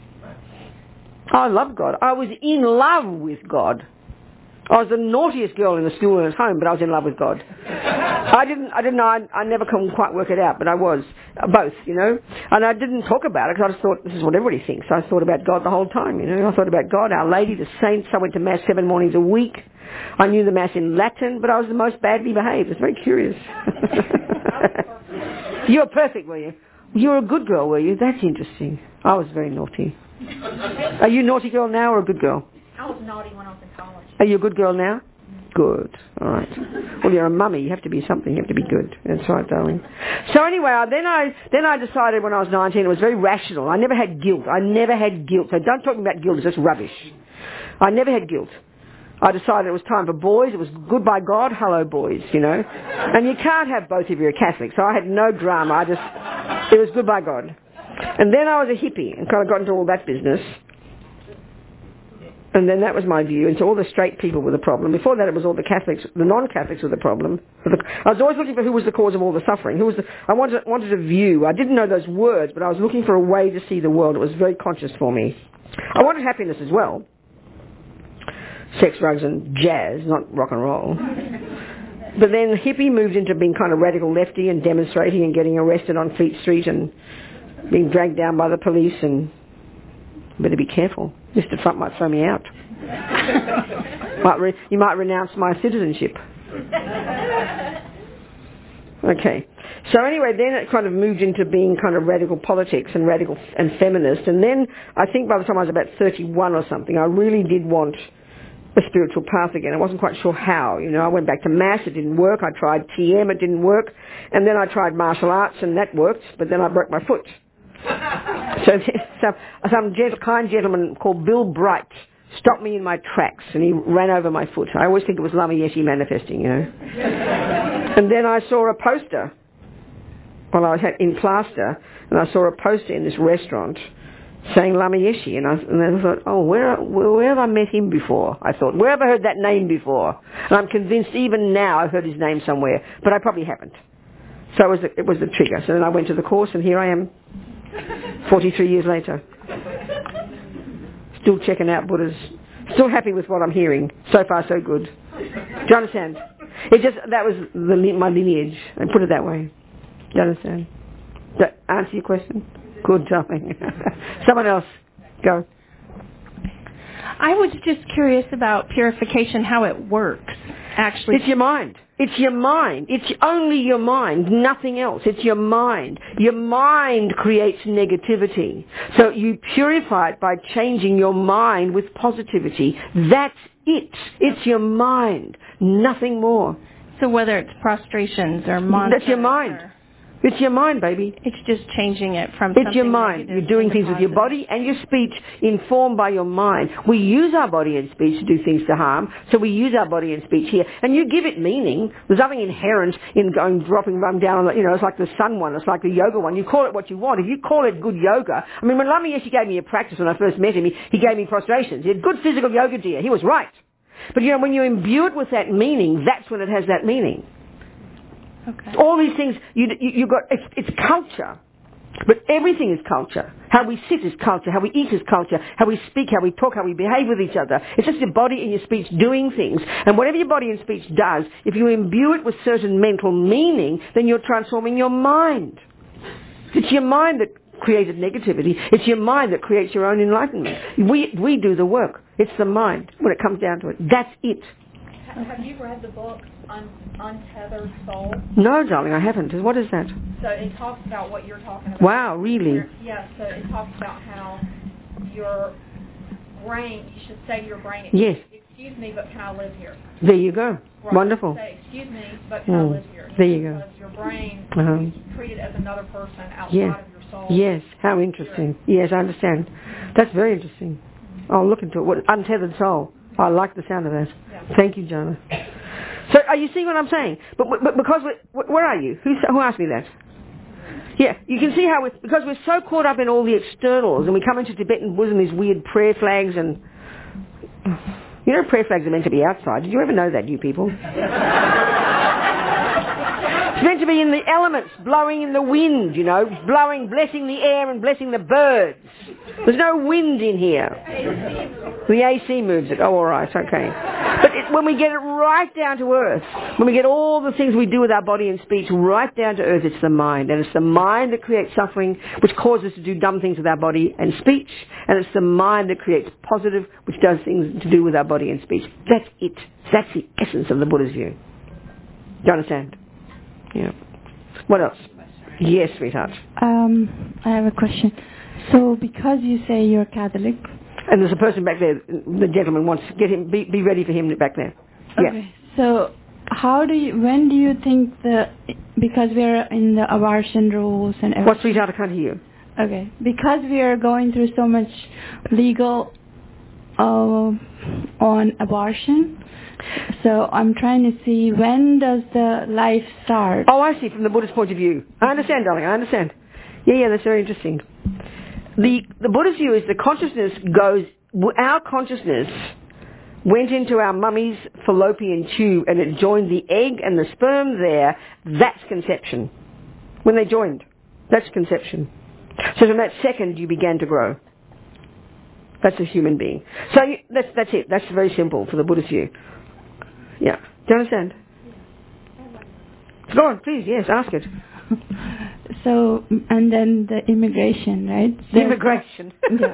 [SPEAKER 2] I love God. I was in love with God. I was the naughtiest girl in the school and at home, but I was in love with God. I never can quite work it out, but I was. Both, you know. And I didn't talk about it because I just thought, this is what everybody thinks. I thought about God the whole time, you know. I thought about God, Our Lady, the saints. I went to Mass 7 mornings a week. I knew the Mass in Latin, but I was the most badly behaved. It's very curious. You were perfect, were you? You were a good girl, were you? That's interesting. I was very naughty. Are you a naughty girl now or a good girl?
[SPEAKER 4] I was naughty when I was in college.
[SPEAKER 2] Are you a good girl now? Good. All right. Well, you're a mummy. You have to be something. You have to be good. That's right, darling. So anyway, then I decided when I was 19, it was very rational. I never had guilt. So don't talk about guilt. It's just rubbish. I never had guilt. I decided it was time for boys. It was goodbye God, hello boys, you know. And you can't have both if you're a Catholic. So I had no drama. It was goodbye God. And then I was a hippie and kind of got into all that business. And then that was my view. And so all the straight people were the problem. Before that, it was all the Catholics, the non-Catholics were the problem. I was always looking for who was the cause of all the suffering. I wanted a view. I didn't know those words, but I was looking for a way to see the world. It was very conscious for me. I wanted happiness as well. Sex, drugs, and jazz, not rock and roll. But then hippie moved into being kind of radical lefty and demonstrating and getting arrested on Fleet Street and being dragged down by the police and better be careful. Mr. Trump might throw me out. You might renounce my citizenship. Okay. So anyway, then it kind of moved into being kind of radical politics and radical and feminist. And then I think by the time I was about 31 or something, I really did want a spiritual path again. I wasn't quite sure how. You know, I went back to Mass, it didn't work. I tried TM, it didn't work. And then I tried martial arts, and that worked, but then I broke my foot. So some kind gentleman called Bill Bright stopped me in my tracks, and he ran over my foot. I always think it was Lama Yeshe manifesting, you know. And then I saw a poster while I was in plaster, and I saw a poster in this restaurant saying Lama Yeshe, and I thought, oh, where have I met him before? I thought, where have I heard that name before? And I'm convinced even now I've heard his name somewhere, but I probably haven't. So it was the trigger. So then I went to the course, and here I am, 43 years later. Still checking out Buddhas. Still happy with what I'm hearing. So far, so good. Do you understand? That was my lineage. I put it that way. Do you understand? Does that answer your question? Good, darling. Someone else. Go.
[SPEAKER 11] I was just curious about purification, how it works, actually.
[SPEAKER 2] It's your mind. It's your mind. It's only your mind, nothing else. It's your mind. Your mind creates negativity. So you purify it by changing your mind with positivity. That's it. It's your mind, nothing more.
[SPEAKER 11] So whether it's prostrations or mantras.
[SPEAKER 2] That's your mind. It's your mind, baby.
[SPEAKER 11] It's just changing it from something.
[SPEAKER 2] It's your mind. You're doing things with your body and your speech informed by your mind. We use our body and speech to do things to harm, so we use our body and speech here. And you give it meaning. There's nothing inherent in dropping rum down on it's like the sun one, it's like the yoga one. You call it what you want. If you call it good yoga, I mean, when Lama Yeshe gave me a practice when I first met him, he gave me prostrations. He had good physical yoga, dear. He was right. But when you imbue it with that meaning, that's when it has that meaning.
[SPEAKER 11] Okay.
[SPEAKER 2] All these things, you got, it's culture. But everything is culture. How we sit is culture. How we eat is culture. How we speak, how we talk, how we behave with each other. It's just your body and your speech doing things. And whatever your body and speech does, if you imbue it with certain mental meaning, then you're transforming your mind. It's your mind that created negativity. It's your mind that creates your own enlightenment. We do the work. It's the mind when it comes down to it. That's it.
[SPEAKER 4] Have you read the book Untethered Soul?
[SPEAKER 2] No, darling, I haven't. What is that?
[SPEAKER 4] So it talks about what you're talking about.
[SPEAKER 2] Wow, really?
[SPEAKER 4] Yeah, so it talks about how your brain, you should say to your brain,
[SPEAKER 2] yes.
[SPEAKER 4] Excuse me, but can I live here?
[SPEAKER 2] There you go.
[SPEAKER 4] Right.
[SPEAKER 2] Wonderful.
[SPEAKER 4] Say, excuse me, but can I live here?
[SPEAKER 2] There you go.
[SPEAKER 4] Because your brain is treated as another person outside of your soul.
[SPEAKER 2] Yes, how interesting. Yes, I understand. That's very interesting. I'll look into it. Untethered Soul. I like the sound of that. Yeah. Thank you, Jonah. So are you seeing what I'm saying? But because where are you? Who asked me that? Yeah, you can see how because we're so caught up in all the externals, and we come into Tibetan Buddhism, these weird prayer flags, and prayer flags are meant to be outside. Did you ever know that, you people? It's meant to be in the elements, blowing in the wind, blowing, blessing the air and blessing the birds. There's no wind in here. The AC moves it. Oh, all right, okay. But when we get it right down to earth, when we get all the things we do with our body and speech right down to earth, it's the mind. And it's the mind that creates suffering, which causes us to do dumb things with our body and speech. And it's the mind that creates positive, which does things to do with our body and speech. That's it. That's the essence of the Buddha's view. Do you understand? Yeah. What else? Yes, sweetheart.
[SPEAKER 12] I have a question. So because you say you're Catholic...
[SPEAKER 2] And there's a person back there, the gentleman wants to get him, be ready for him back there.
[SPEAKER 12] Okay.
[SPEAKER 2] Yeah.
[SPEAKER 12] So when do you think because we're in the abortion rules and everything...
[SPEAKER 2] What, sweetheart? I can't hear you.
[SPEAKER 12] Okay. Because we are going through so much legal on abortion, so I'm trying to see when does the life start?
[SPEAKER 2] Oh, I see, from the Buddhist point of view. I understand, darling, I understand. Yeah, that's very interesting. The Buddhist view is the consciousness our consciousness went into our mummy's fallopian tube and it joined the egg and the sperm there. That's conception. When they joined, that's conception. So from that second you began to grow. That's a human being. So that's it. That's very simple for the Buddhist view. Yeah. Do you understand? Go on, please. Yes, ask it.
[SPEAKER 12] So, and then the immigration, right?
[SPEAKER 2] Immigration.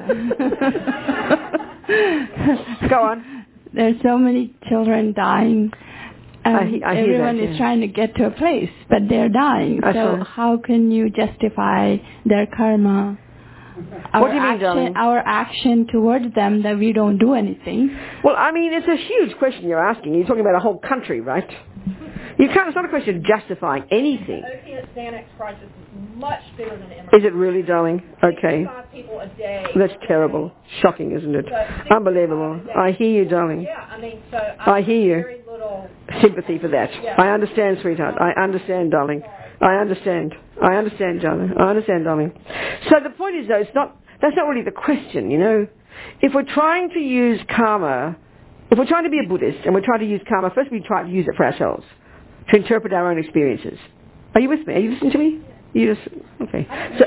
[SPEAKER 2] Go on.
[SPEAKER 12] There's so many children dying. And
[SPEAKER 2] I hear
[SPEAKER 12] everyone
[SPEAKER 2] that,
[SPEAKER 12] is trying to get to a place, but they're dying. So how can you justify their karma?
[SPEAKER 2] What do you mean, darling?
[SPEAKER 12] Our action towards them that we don't do anything.
[SPEAKER 2] Well, I mean, it's a huge question you're asking. You're talking about a whole country, right? It's not a question of justifying anything.
[SPEAKER 4] Opiate Xanax crisis is much bigger than immigration.
[SPEAKER 2] Is it really, darling? Okay.
[SPEAKER 4] 65 people a day.
[SPEAKER 2] That's terrible. Shocking, isn't it? Unbelievable. I hear you, darling.
[SPEAKER 4] Yeah, I mean, so
[SPEAKER 2] I hear you.
[SPEAKER 4] Very little
[SPEAKER 2] sympathy for that. Yeah. I understand, sweetheart. I understand, darling. I understand, darling. I understand, darling. So the point is, though, that's not really the question, you know. If we're trying to use karma, if we're trying to be a Buddhist and we're trying to use karma, first we try to use it for ourselves, to interpret our own experiences. Are you with me? Are you listening to me? You just, okay.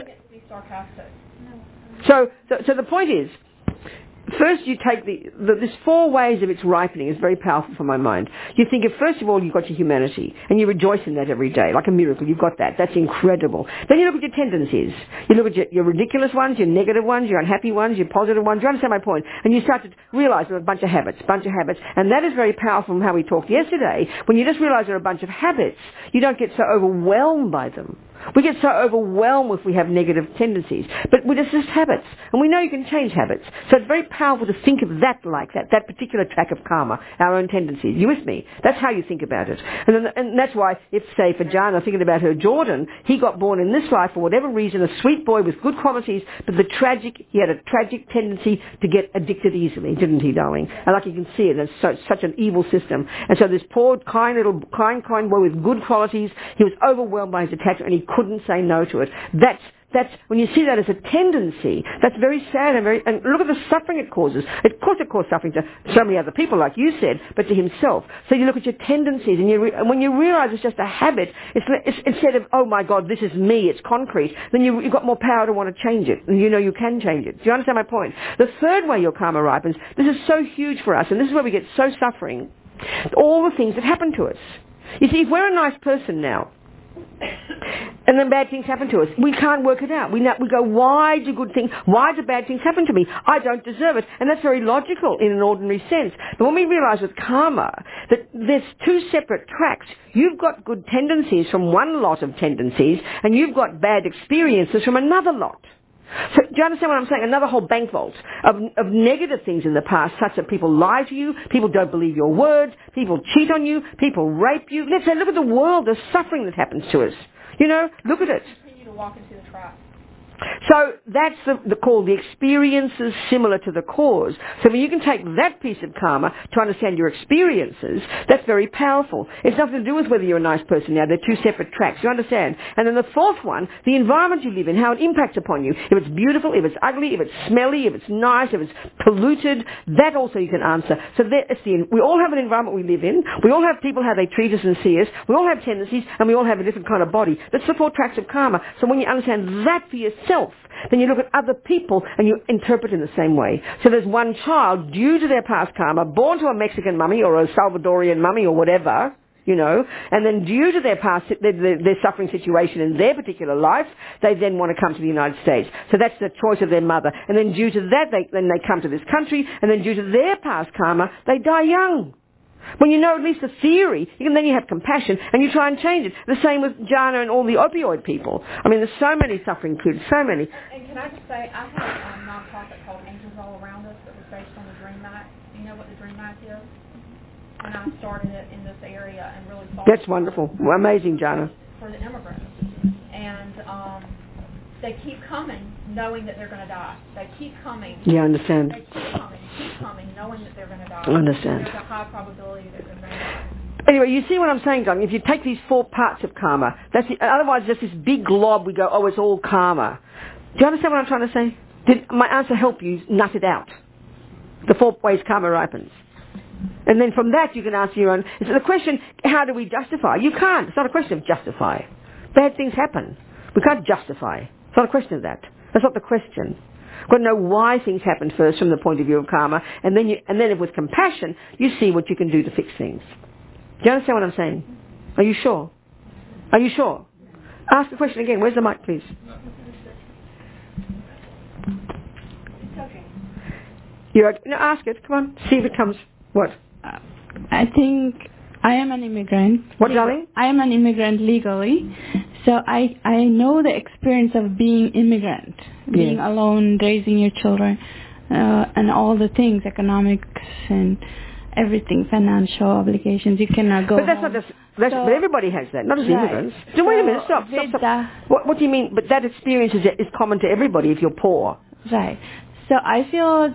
[SPEAKER 2] So the point is, first you take this 4 ways of its ripening is very powerful for my mind. You think of, first of all, you've got your humanity, and you rejoice in that every day, like a miracle. You've got that. That's incredible. Then you look at your tendencies. You look at your ridiculous ones, your negative ones, your unhappy ones, your positive ones. You understand my point? And you start to realize there are a bunch of habits. And that is very powerful from how we talked yesterday. When you just realize there are a bunch of habits, you don't get so overwhelmed by them. We get so overwhelmed if we have negative tendencies. But we're just habits. And we know you can change habits. So it's very powerful to think of that like that particular track of karma, our own tendencies. You with me? That's how you think about it. And that's why, if, say, for Jana, thinking about her Jordan, he got born in this life for whatever reason, a sweet boy with good qualities, but he had a tragic tendency to get addicted easily, didn't he, darling? And like you can see it, it's such an evil system. And so this poor, kind boy with good qualities, he was overwhelmed by his attachment and he couldn't say no to it. That's when you see that as a tendency, that's very sad and look at the suffering it causes. Of course it caused suffering to so many other people, like you said, but to himself. So you look at your tendencies and when you realize it's just a habit, it's instead of, oh my God, this is me, it's concrete, then you've got more power to want to change it. And you know you can change it. Do you understand my point? The third way your karma ripens, this is so huge for us, and this is where we get so suffering, all the things that happen to us. You see, if we're a nice person now, and then bad things happen to us, we can't work it out. We go, why do bad things happen to me? I don't deserve it. And that's very logical in an ordinary sense. But when we realize with karma that there's 2 separate tracks, you've got good tendencies from one lot of tendencies, and you've got bad experiences from another lot. So do you understand what I'm saying? Another whole bank vault of negative things in the past, such that people lie to you, people don't believe your words, people cheat on you, people rape you. Let's say, look at the world, the suffering that happens to us. You know, look at it.
[SPEAKER 4] Continue to walk into the trap.
[SPEAKER 2] So that's called the experiences similar to the cause. So when you can take that piece of karma to understand your experiences, that's very powerful. It's nothing to do with whether you're a nice person now. They're 2 separate tracks. You understand? And then the fourth one, the environment you live in, how it impacts upon you. If it's beautiful, if it's ugly, if it's smelly, if it's nice, if it's polluted, that also you can answer. So we all have an environment we live in. We all have people, how they treat us and see us. We all have tendencies, and we all have a different kind of body. That's the 4 tracks of karma. So when you understand that for yourself, yourself, then you look at other people and you interpret in the same way. So there's one child, due to their past karma, born to a Mexican mummy or a Salvadorian mummy or whatever, you know, and then due to their past, their suffering situation in their particular life, they then want to come to the United States. So that's the choice of their mother. And then due to that, they come to this country, and then due to their past karma, they die young. When you know at least the theory, then you have compassion and you try and change it. The same with Jana and all the opioid people. I mean, there's so many suffering kids, so many.
[SPEAKER 4] And can I just say, I have a nonprofit called Angels All Around Us that was based on the Dream Act. Do you know what the Dream Act is? And I started it in this area and really fought.
[SPEAKER 2] That's wonderful. Well, amazing, Jana.
[SPEAKER 4] For the immigrants. And they keep coming knowing that they're going to die. They keep coming.
[SPEAKER 2] Yeah, I understand.
[SPEAKER 4] They keep coming knowing that they're going to die.
[SPEAKER 2] I understand.
[SPEAKER 4] There's a high probability that they're going to die.
[SPEAKER 2] Anyway, you see what I'm saying, Doug? If you take these 4 parts of karma, otherwise just this big glob, we go, oh, it's all karma. Do you understand what I'm trying to say? Did my answer help you nut it out? The 4 ways karma ripens. And then from that you can answer your own. It's the question, how do we justify? You can't. It's not a question of justify. Bad things happen. We can't justify. It's not a question of that. That's not the question. You've got to know why things happen first from the point of view of karma, and then with compassion, you see what you can do to fix things. Do you understand what I'm saying? Are you sure? Are you sure? Ask the question again. Where's the mic, please? Ask it. Come on. See if it comes. What?
[SPEAKER 12] I think I am an immigrant.
[SPEAKER 2] What, darling?
[SPEAKER 12] I am an immigrant legally. So I know the experience of being immigrant, being alone, raising your children, and all the things, economics and everything, financial obligations. You cannot go.
[SPEAKER 2] But that's home. Not just. But everybody has that, not just immigrants. So wait a minute. Stop. What do you mean? But that experience is common to everybody if you're poor.
[SPEAKER 12] Right. So I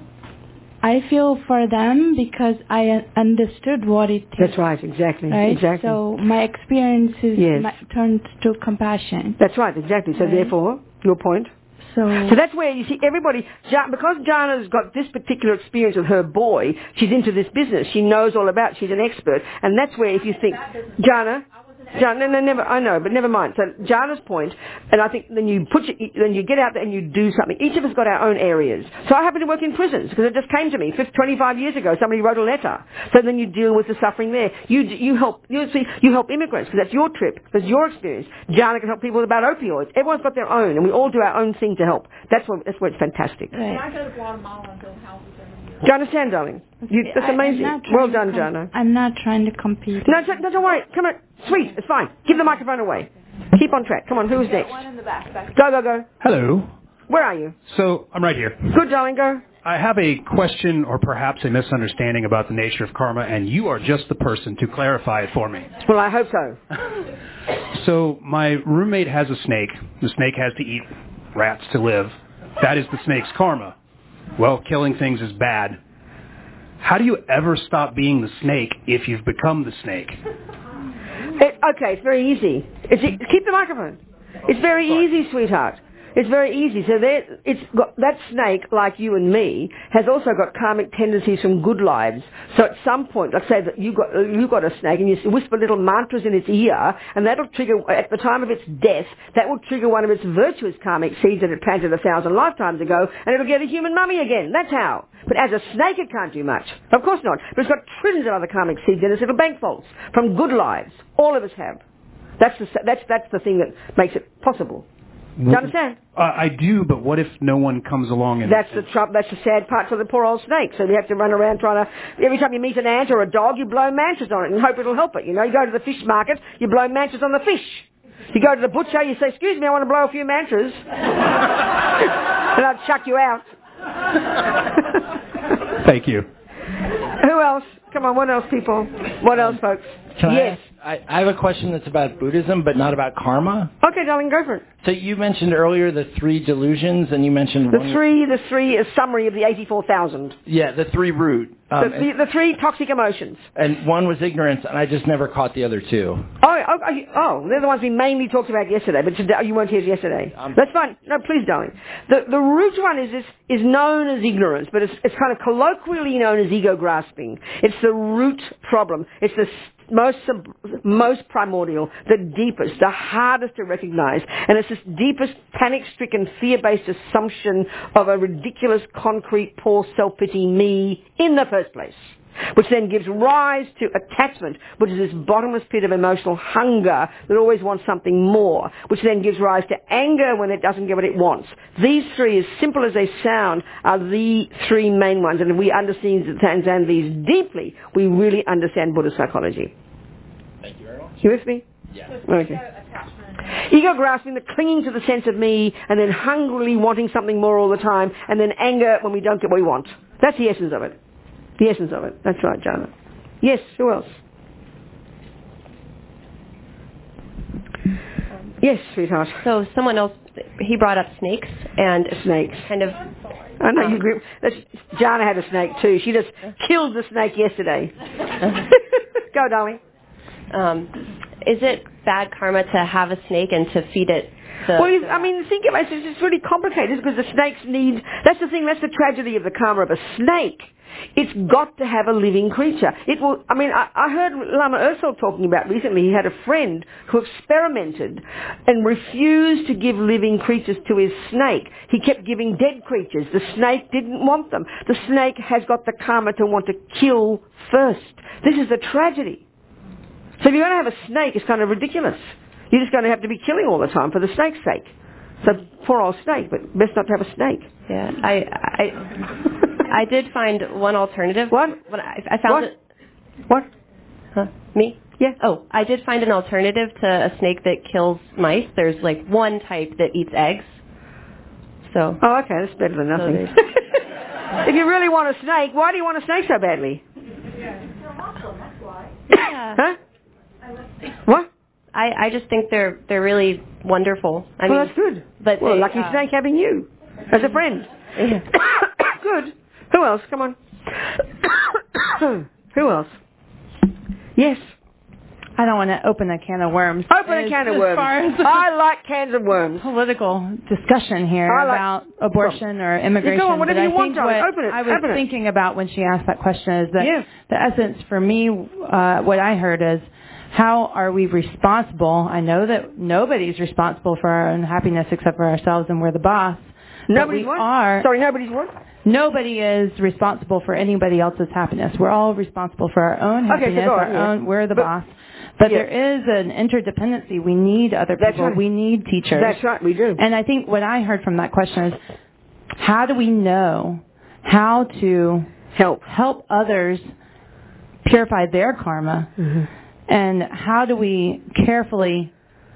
[SPEAKER 12] feel for them because I understood what it takes.
[SPEAKER 2] That's right, exactly.
[SPEAKER 12] Right?
[SPEAKER 2] Exactly.
[SPEAKER 12] So my experience turns to compassion.
[SPEAKER 2] That's right, exactly. So therefore, your point? So that's where you see everybody, because Jana's got this particular experience with her boy, she's into this business. She knows all about it. She's an expert. And that's where if you think, Jana, never, I know, but never mind. So Jana's point, and I think then you get out there and you do something. Each of us got our own areas. So I happen to work in prisons because it just came to me 25 years ago. Somebody wrote a letter. So then you deal with the suffering there. You help immigrants because that's your trip, that's your experience. Jana can help people about opioids. Everyone's got their own, and we all do our own thing to help. That's where it's fantastic.
[SPEAKER 4] Right. I go to Guatemala and build houses every year.
[SPEAKER 2] Do you understand, darling? That's amazing. Well done, Jana.
[SPEAKER 12] I'm not trying to compete.
[SPEAKER 2] No, don't worry. Come on. Sweet. It's fine. Give the microphone away. Keep on track. Come on. Who's next?
[SPEAKER 4] One in the back.
[SPEAKER 2] Go.
[SPEAKER 13] Hello.
[SPEAKER 2] Where are you?
[SPEAKER 13] So, I'm right here.
[SPEAKER 2] Good, darling. Go.
[SPEAKER 13] I have a question or perhaps a misunderstanding about the nature of karma, and you are just the person to clarify it for me.
[SPEAKER 2] Well, I hope so.
[SPEAKER 13] So, my roommate has a snake. The snake has to eat rats to live. That is the snake's karma. Well, killing things is bad. How do you ever stop being the snake if you've become the snake?
[SPEAKER 2] Okay, it's very easy. Keep the microphone. It's very easy, sweetheart. It's very easy. So that snake, like you and me, has also got karmic tendencies from good lives. So at some point, like say that you got a snake and you whisper little mantras in its ear, and that'll trigger, at the time of its death, that will trigger one of its virtuous karmic seeds that it planted 1,000 lifetimes ago, and it'll get a human mummy again. That's how. But as a snake, it can't do much. Of course not. But it's got trillions of other karmic seeds in its little bank vaults from good lives. All of us have. That's the thing that makes it possible. Do you understand?
[SPEAKER 13] I do, but what if no one comes along and...
[SPEAKER 2] That's the sad part for the poor old snake. So you have to run around trying to... Every time you meet an ant or a dog, you blow mantras on it and hope it'll help it. You know, you go to the fish market, you blow mantras on the fish. You go to the butcher, you say, excuse me, I want to blow a few mantras. And I'll chuck you out.
[SPEAKER 13] Thank you.
[SPEAKER 2] Who else? Come on, what else, people? What else, folks?
[SPEAKER 14] Yes. I have a question that's about Buddhism, but not about karma.
[SPEAKER 2] Okay, darling, go for it.
[SPEAKER 14] So you mentioned earlier the 3 delusions, and you mentioned...
[SPEAKER 2] The three is summary of the 84,000.
[SPEAKER 14] Yeah, the 3 root.
[SPEAKER 2] The 3 toxic emotions.
[SPEAKER 14] And one was ignorance, and I just never caught the other 2.
[SPEAKER 2] Oh, they're the ones we mainly talked about yesterday, but today, you weren't here yesterday. That's fine. No, please, darling. The root one is known as ignorance, but it's kind of colloquially known as ego grasping. It's the root problem. It's most primordial, the deepest, the hardest to recognize. And it's this deepest, panic-stricken, fear-based assumption of a ridiculous, concrete, poor, self-pity me in the first place, which then gives rise to attachment, which is this bottomless pit of emotional hunger that always wants something more, which then gives rise to anger when it doesn't get what it wants. These three, as simple as they sound, are the three main ones. And if we understand these deeply, we really understand Buddhist psychology.
[SPEAKER 14] Thank you very much.
[SPEAKER 2] You with me?
[SPEAKER 14] Yeah.
[SPEAKER 2] Okay. Ego grasping, the clinging to the sense of me, and then hungrily wanting something more all the time, and then anger when we don't get what we want. That's the essence of it. The essence of it. That's right, Jana. Yes, who else? Yes, sweetheart.
[SPEAKER 15] So someone else, he brought up snakes and
[SPEAKER 2] snakes.
[SPEAKER 15] Kind of.
[SPEAKER 2] I know you agree. Jana had a snake too. She just killed the snake yesterday. Go, darling.
[SPEAKER 15] Is it bad karma to have a snake and to feed it?
[SPEAKER 2] Think about it. It's really complicated because the snakes need. That's the thing. That's the tragedy of the karma of a snake. It's got to have a living creature. It will. I heard Lama Ursel talking about recently. He had a friend who experimented and refused to give living creatures to his snake. He kept giving dead creatures. The snake didn't want them. The snake has got the karma to want to kill first. This is the tragedy. So if you're going to have a snake, it's kind of ridiculous. You're just going to have to be killing all the time for the snake's sake. So poor old snake, but best not to have a snake.
[SPEAKER 15] Yeah, I did find one alternative.
[SPEAKER 2] What?
[SPEAKER 15] I found it.
[SPEAKER 2] What?
[SPEAKER 15] Huh? Me?
[SPEAKER 2] Yeah.
[SPEAKER 15] Oh, I did find an alternative to a snake that kills mice. There's like one type that eats eggs. So.
[SPEAKER 2] Oh, okay, that's better than nothing. If you really want a snake, why do you want a snake so badly?
[SPEAKER 15] Yeah.
[SPEAKER 2] Huh? What?
[SPEAKER 15] I just think they're really wonderful.
[SPEAKER 2] Well, that's good.
[SPEAKER 15] But
[SPEAKER 2] lucky snake having you as a friend.
[SPEAKER 15] Yeah.
[SPEAKER 2] Good. Who else? Come on. Who else? Yes.
[SPEAKER 16] I don't want to open a can of worms.
[SPEAKER 2] Open a can of worms. I like cans of worms.
[SPEAKER 16] Political discussion here about abortion or immigration.
[SPEAKER 2] Go on, whatever you want, darling. Open it.
[SPEAKER 16] I was thinking about when she asked that question is that the essence for me, what I heard is, how are we responsible? I know that nobody's responsible for our own happiness except for ourselves, and we're the boss.
[SPEAKER 2] Nobody's what? Sorry, nobody's what?
[SPEAKER 16] Nobody is responsible for anybody else's happiness. We're all responsible for our own happiness. We're the boss. But there is an interdependency. We need other people.
[SPEAKER 2] Right.
[SPEAKER 16] We need teachers.
[SPEAKER 2] That's right, we do.
[SPEAKER 16] And I think what I heard from that question is, how do we know how to help others purify their karma? Mm-hmm. And how do we carefully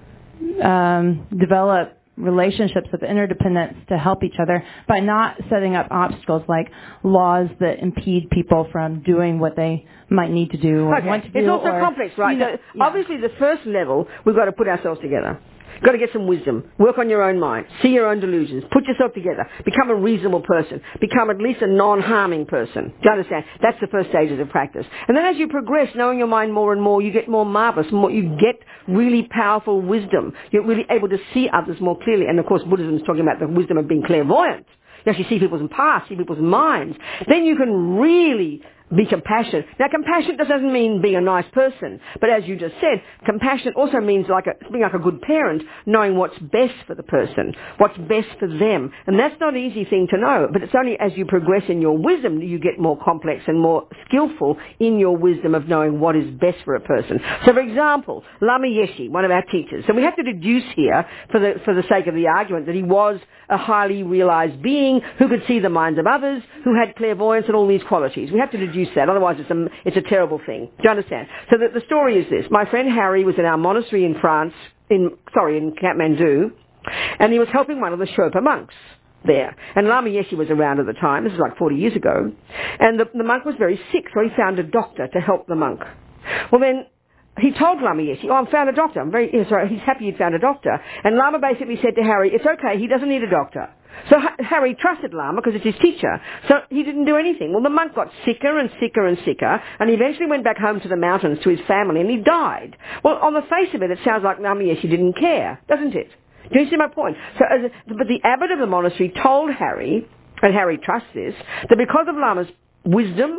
[SPEAKER 16] develop relationships of interdependence to help each other by not setting up obstacles like laws that impede people from doing what they might need to do or want to do.
[SPEAKER 2] It's also complex, right? Obviously, the first level, we've got to put ourselves together. You've got to get some wisdom. Work on your own mind. See your own delusions. Put yourself together. Become a reasonable person. Become at least a non-harming person. Do you understand? That's the first stages of practice. And then as you progress, knowing your mind more and more, you get more marvelous. You get really powerful wisdom. You're really able to see others more clearly. And of course, Buddhism is talking about the wisdom of being clairvoyant. You actually see people's past, see people's minds. Then you can really be compassionate. Now, compassion doesn't mean being a nice person, but as you just said, compassion also means being like a good parent, knowing what's best for the person, what's best for them. And that's not an easy thing to know, but it's only as you progress in your wisdom you get more complex and more skillful in your wisdom of knowing what is best for a person. So, for example, Lama Yeshe, one of our teachers, so we have to deduce here, for the sake of the argument, that he was a highly realized being who could see the minds of others, who had clairvoyance and all these qualities. We have to deduce that, otherwise it's a terrible thing. Do you understand? So the story is this. My friend Harry was in our monastery in France, in Kathmandu, and he was helping one of the Sherpa monks there. And Lama Yeshe was around at the time. This was like 40 years ago. And the monk was very sick, so he found a doctor to help the monk. Well, then he told Lama Yeshe, I found a doctor. He's happy he'd found a doctor. And Lama basically said to Harry, it's okay, he doesn't need a doctor. So Harry trusted Lama because it's his teacher. So he didn't do anything. Well, the monk got sicker and sicker and sicker, and he eventually went back home to the mountains to his family, and he died. Well, on the face of it, it sounds like Lama Yeshe didn't care, doesn't it? Do you see my point? But the abbot of the monastery told Harry, and Harry trusts this, that because of Lama's wisdom,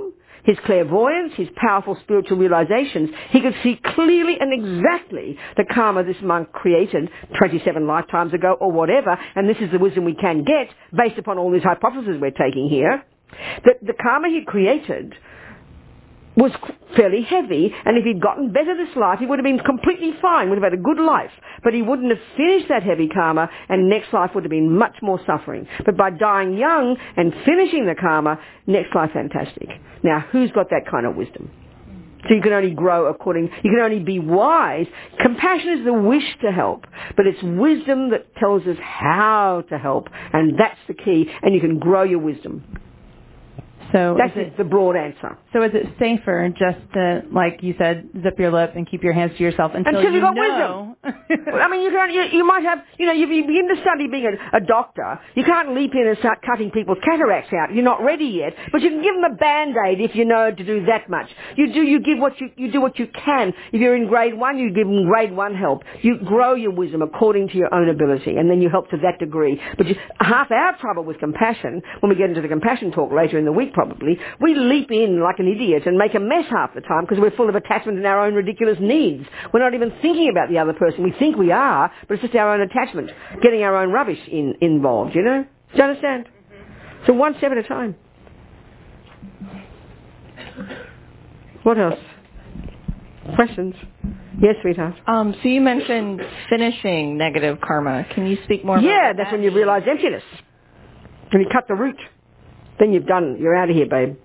[SPEAKER 2] his clairvoyance, his powerful spiritual realizations, he could see clearly and exactly the karma this monk created 27 lifetimes ago or whatever, and this is the wisdom we can get based upon all these hypotheses we're taking here, that the karma he created was fairly heavy, and if he'd gotten better this life, he would have been completely fine, would have had a good life. But he wouldn't have finished that heavy karma, and next life would have been much more suffering. But by dying young and finishing the karma, next life fantastic. Now, who's got that kind of wisdom? So you can only grow you can only be wise. Compassion is the wish to help, but it's wisdom that tells us how to help, and that's the key, and you can grow your wisdom.
[SPEAKER 16] So
[SPEAKER 2] that's the broad answer.
[SPEAKER 16] So is it safer just to, like you said, zip your lip and keep your hands to yourself until you
[SPEAKER 2] got
[SPEAKER 16] know?
[SPEAKER 2] wisdom? I mean, you might have, you begin to study being a doctor. You can't leap in and start cutting people's cataracts out. You're not ready yet. But you can give them a Band-Aid if you know to do that much. You do what you can. If you're in grade 1, you give them grade 1 help. You grow your wisdom according to your own ability, and then you help to that degree. But half our trouble with compassion, when we get into the compassion talk later in the week probably, we leap in like an idiot and make a mess half the time because we're full of attachment and our own ridiculous needs. We're not even thinking about the other person. We think we are, but it's just our own attachment, getting our own rubbish involved, you know? Do you understand? So one step at a time. What else? Questions? Yes, sweetheart.
[SPEAKER 15] So you mentioned finishing negative karma. Can you speak more about that?
[SPEAKER 2] Yeah, that's when you realize emptiness. When you cut the root. Then you're out of here, babe.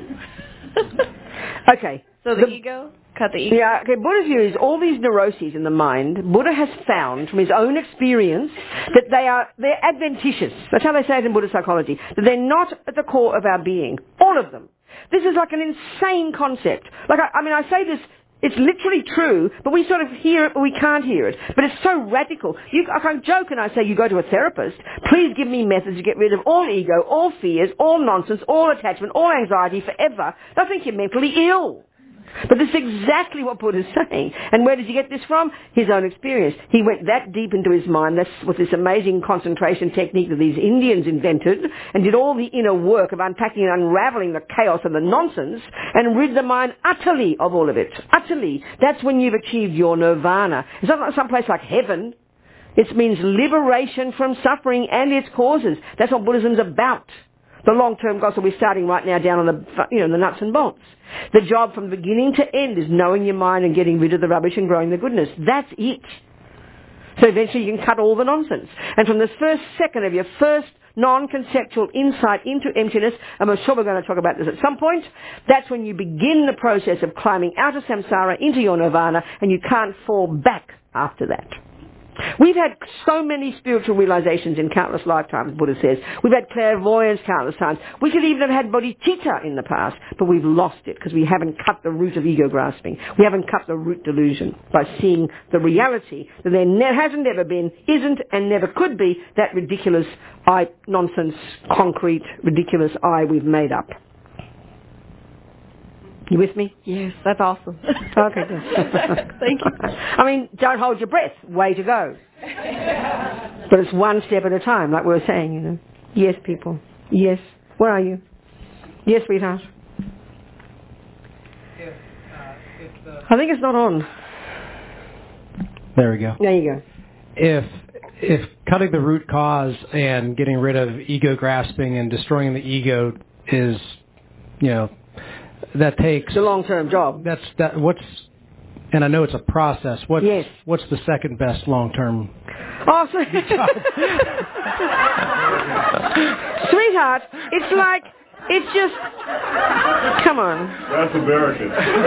[SPEAKER 2] Okay.
[SPEAKER 15] So the ego? Cut the ego?
[SPEAKER 2] Yeah, okay, Buddha's view is all these neuroses in the mind, Buddha has found from his own experience that they're adventitious. That's how they say it in Buddhist psychology. That they're not at the core of our being. All of them. This is like an insane concept. Like, I say this, it's literally true, but we sort of hear it, but we can't hear it. But it's so radical. I can joke and I say, you go to a therapist, please give me methods to get rid of all ego, all fears, all nonsense, all attachment, all anxiety forever. They'll think you're mentally ill. But this is exactly what Buddha's saying. And where does he get this from? His own experience. He went that deep into his mind. That's with this amazing concentration technique that these Indians invented, and did all the inner work of unpacking and unraveling the chaos and the nonsense, and rid the mind utterly of all of it. Utterly. That's when you've achieved your nirvana. It's not like some place like heaven. It means liberation from suffering and its causes. That's what Buddhism's about. The long-term goal, so we're starting right now down on the nuts and bolts. The job from beginning to end is knowing your mind and getting rid of the rubbish and growing the goodness. That's it. So eventually you can cut all the nonsense. And from the first second of your first non-conceptual insight into emptiness, and I'm sure we're going to talk about this at some point, that's when you begin the process of climbing out of samsara into your nirvana, and you can't fall back after that. We've had so many spiritual realizations in countless lifetimes, Buddha says. We've had clairvoyance countless times. We could even have had bodhicitta in the past, but we've lost it because we haven't cut the root of ego grasping. We haven't cut the root delusion by seeing the reality that there hasn't ever been, isn't, and never could be that ridiculous nonsense, concrete, ridiculous I we've made up. You with me?
[SPEAKER 15] Yes, that's awesome.
[SPEAKER 2] Okay, good.
[SPEAKER 15] Thank you.
[SPEAKER 2] I mean, don't hold your breath. Way to go. But it's one step at a time, like we were saying, you know. Yes, people. Yes. Where are you? Yes, sweetheart. I think it's not on.
[SPEAKER 17] There we go.
[SPEAKER 2] There you go.
[SPEAKER 17] If cutting the root cause and getting rid of ego grasping and destroying the ego is, that takes
[SPEAKER 2] a long-term job.
[SPEAKER 17] And I know it's a process. What's the second best long-term?
[SPEAKER 2] Oh, sweetheart, it's just, come on.
[SPEAKER 18] That's American.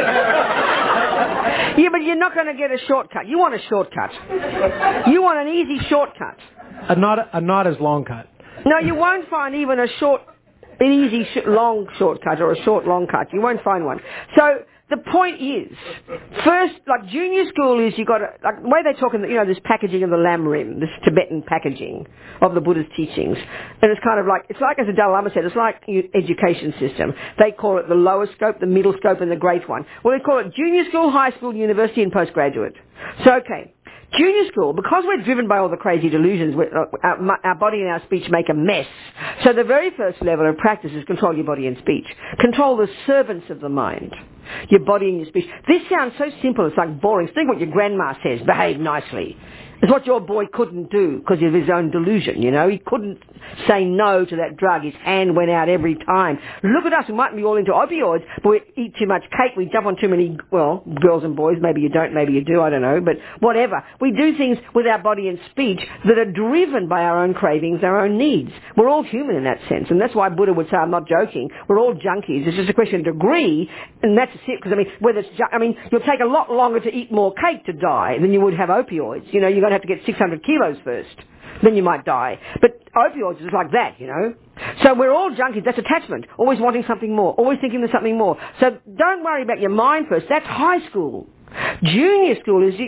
[SPEAKER 2] Yeah, but you're not going to get a shortcut. You want a shortcut. You want an easy shortcut.
[SPEAKER 17] A not as long cut.
[SPEAKER 2] No, you won't find even an easy long shortcut or a short long cut. You won't find one. So the point is, first, like junior school is, you got to, like the way they talk in this packaging of the Lamrim, this Tibetan packaging of the Buddha's teachings, and it's kind of like, it's like, as the Dalai Lama said, it's like education system. They call it the lower scope, the middle scope, and the great one. Well, they call it junior school, high school, university, and postgraduate. So, okay. Junior school, because we're driven by all the crazy delusions, our body and our speech make a mess. So the very first level of practice is control your body and speech. Control the servants of the mind. Your body and your speech. This sounds so simple, it's like boring. Think what your grandma says, behave nicely. It's what your boy couldn't do because of his own delusion, you know. He couldn't say no to that drug. His hand went out every time. Look at us, we might be all into opioids, but we eat too much cake, we jump on too many, well, girls and boys, maybe you don't, maybe you do, I don't know, but whatever. We do things with our body and speech that are driven by our own cravings, our own needs. We're all human in that sense, and that's why Buddha would say, I'm not joking, we're all junkies. It's just a question of degree, and that's it, because you'll take a lot longer to eat more cake to die than you would have opioids. You know, you're going to have to get 600 kilos first. Then you might die. But opioids is like that, you know. So we're all junkies. That's attachment. Always wanting something more. Always thinking there's something more. So don't worry about your mind first. That's high school. Junior school is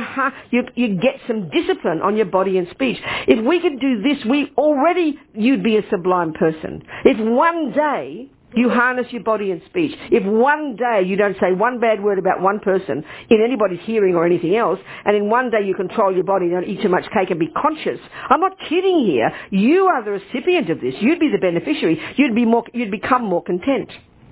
[SPEAKER 2] you get some discipline on your body and speech. If we could do this, you'd be a sublime person. If one day you harness your body and speech. If one day you don't say one bad word about one person in anybody's hearing or anything else, and in one day you control your body and don't eat too much cake and be conscious, I'm not kidding here. You are the recipient of this. You'd be the beneficiary. You'd become more content.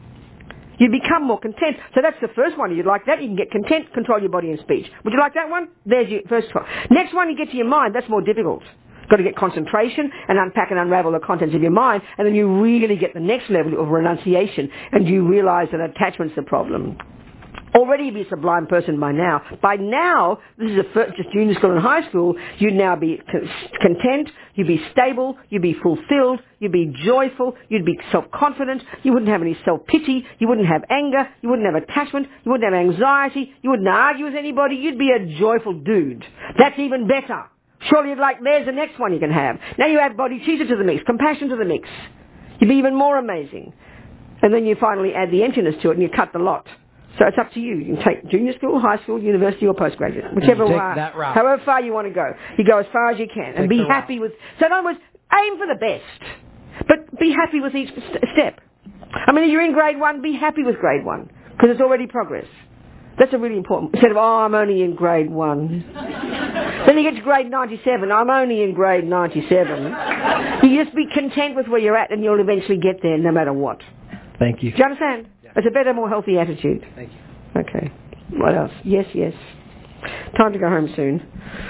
[SPEAKER 2] You'd become more content. So that's the first one. You'd like that. You can get content, control your body and speech. Would you like that one? There's your first one. Next one, you get to your mind. That's more difficult. Got to get concentration and unpack and unravel the contents of your mind, and then you really get the next level of renunciation, and you realize that attachment's the problem. Already you'd be a sublime person by now. By now, this is just junior school and high school, you'd now be content, you'd be stable, you'd be fulfilled, you'd be joyful, you'd be self-confident, you wouldn't have any self-pity, you wouldn't have anger, you wouldn't have attachment, you wouldn't have anxiety, you wouldn't argue with anybody, you'd be a joyful dude. That's even better. Surely you'd like, there's the next one you can have. Now you add bodhicitta to the mix, compassion to the mix. You'd be even more amazing. And then you finally add the emptiness to it and you cut the lot. So it's up to you. You can take junior school, high school, university or postgraduate. Whichever one. However far you want to go. You go as far as you can. And be happy with... So in other words, aim for the best. But be happy with each step. I mean, if you're in grade 1, be happy with grade 1. Because it's already progress. That's a really important... Instead of, I'm only in grade 1. Then you get to grade 97. I'm only in grade 97. You just be content with where you're at and you'll eventually get there no matter what.
[SPEAKER 17] Thank you.
[SPEAKER 2] Do you understand? Yeah. It's a better, more healthy attitude.
[SPEAKER 17] Thank you.
[SPEAKER 2] Okay. What else? Yes. Time to go home soon.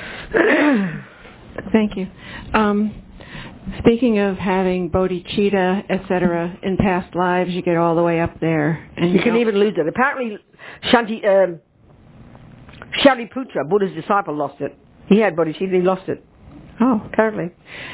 [SPEAKER 10] Thank you. Speaking of having bodhicitta, etc., in past lives, you get all the way up there. And
[SPEAKER 2] you can even lose it. Apparently, Shariputra, Buddha's disciple, lost it. He had bodhicitta and he lost it.
[SPEAKER 10] Oh.
[SPEAKER 2] Apparently.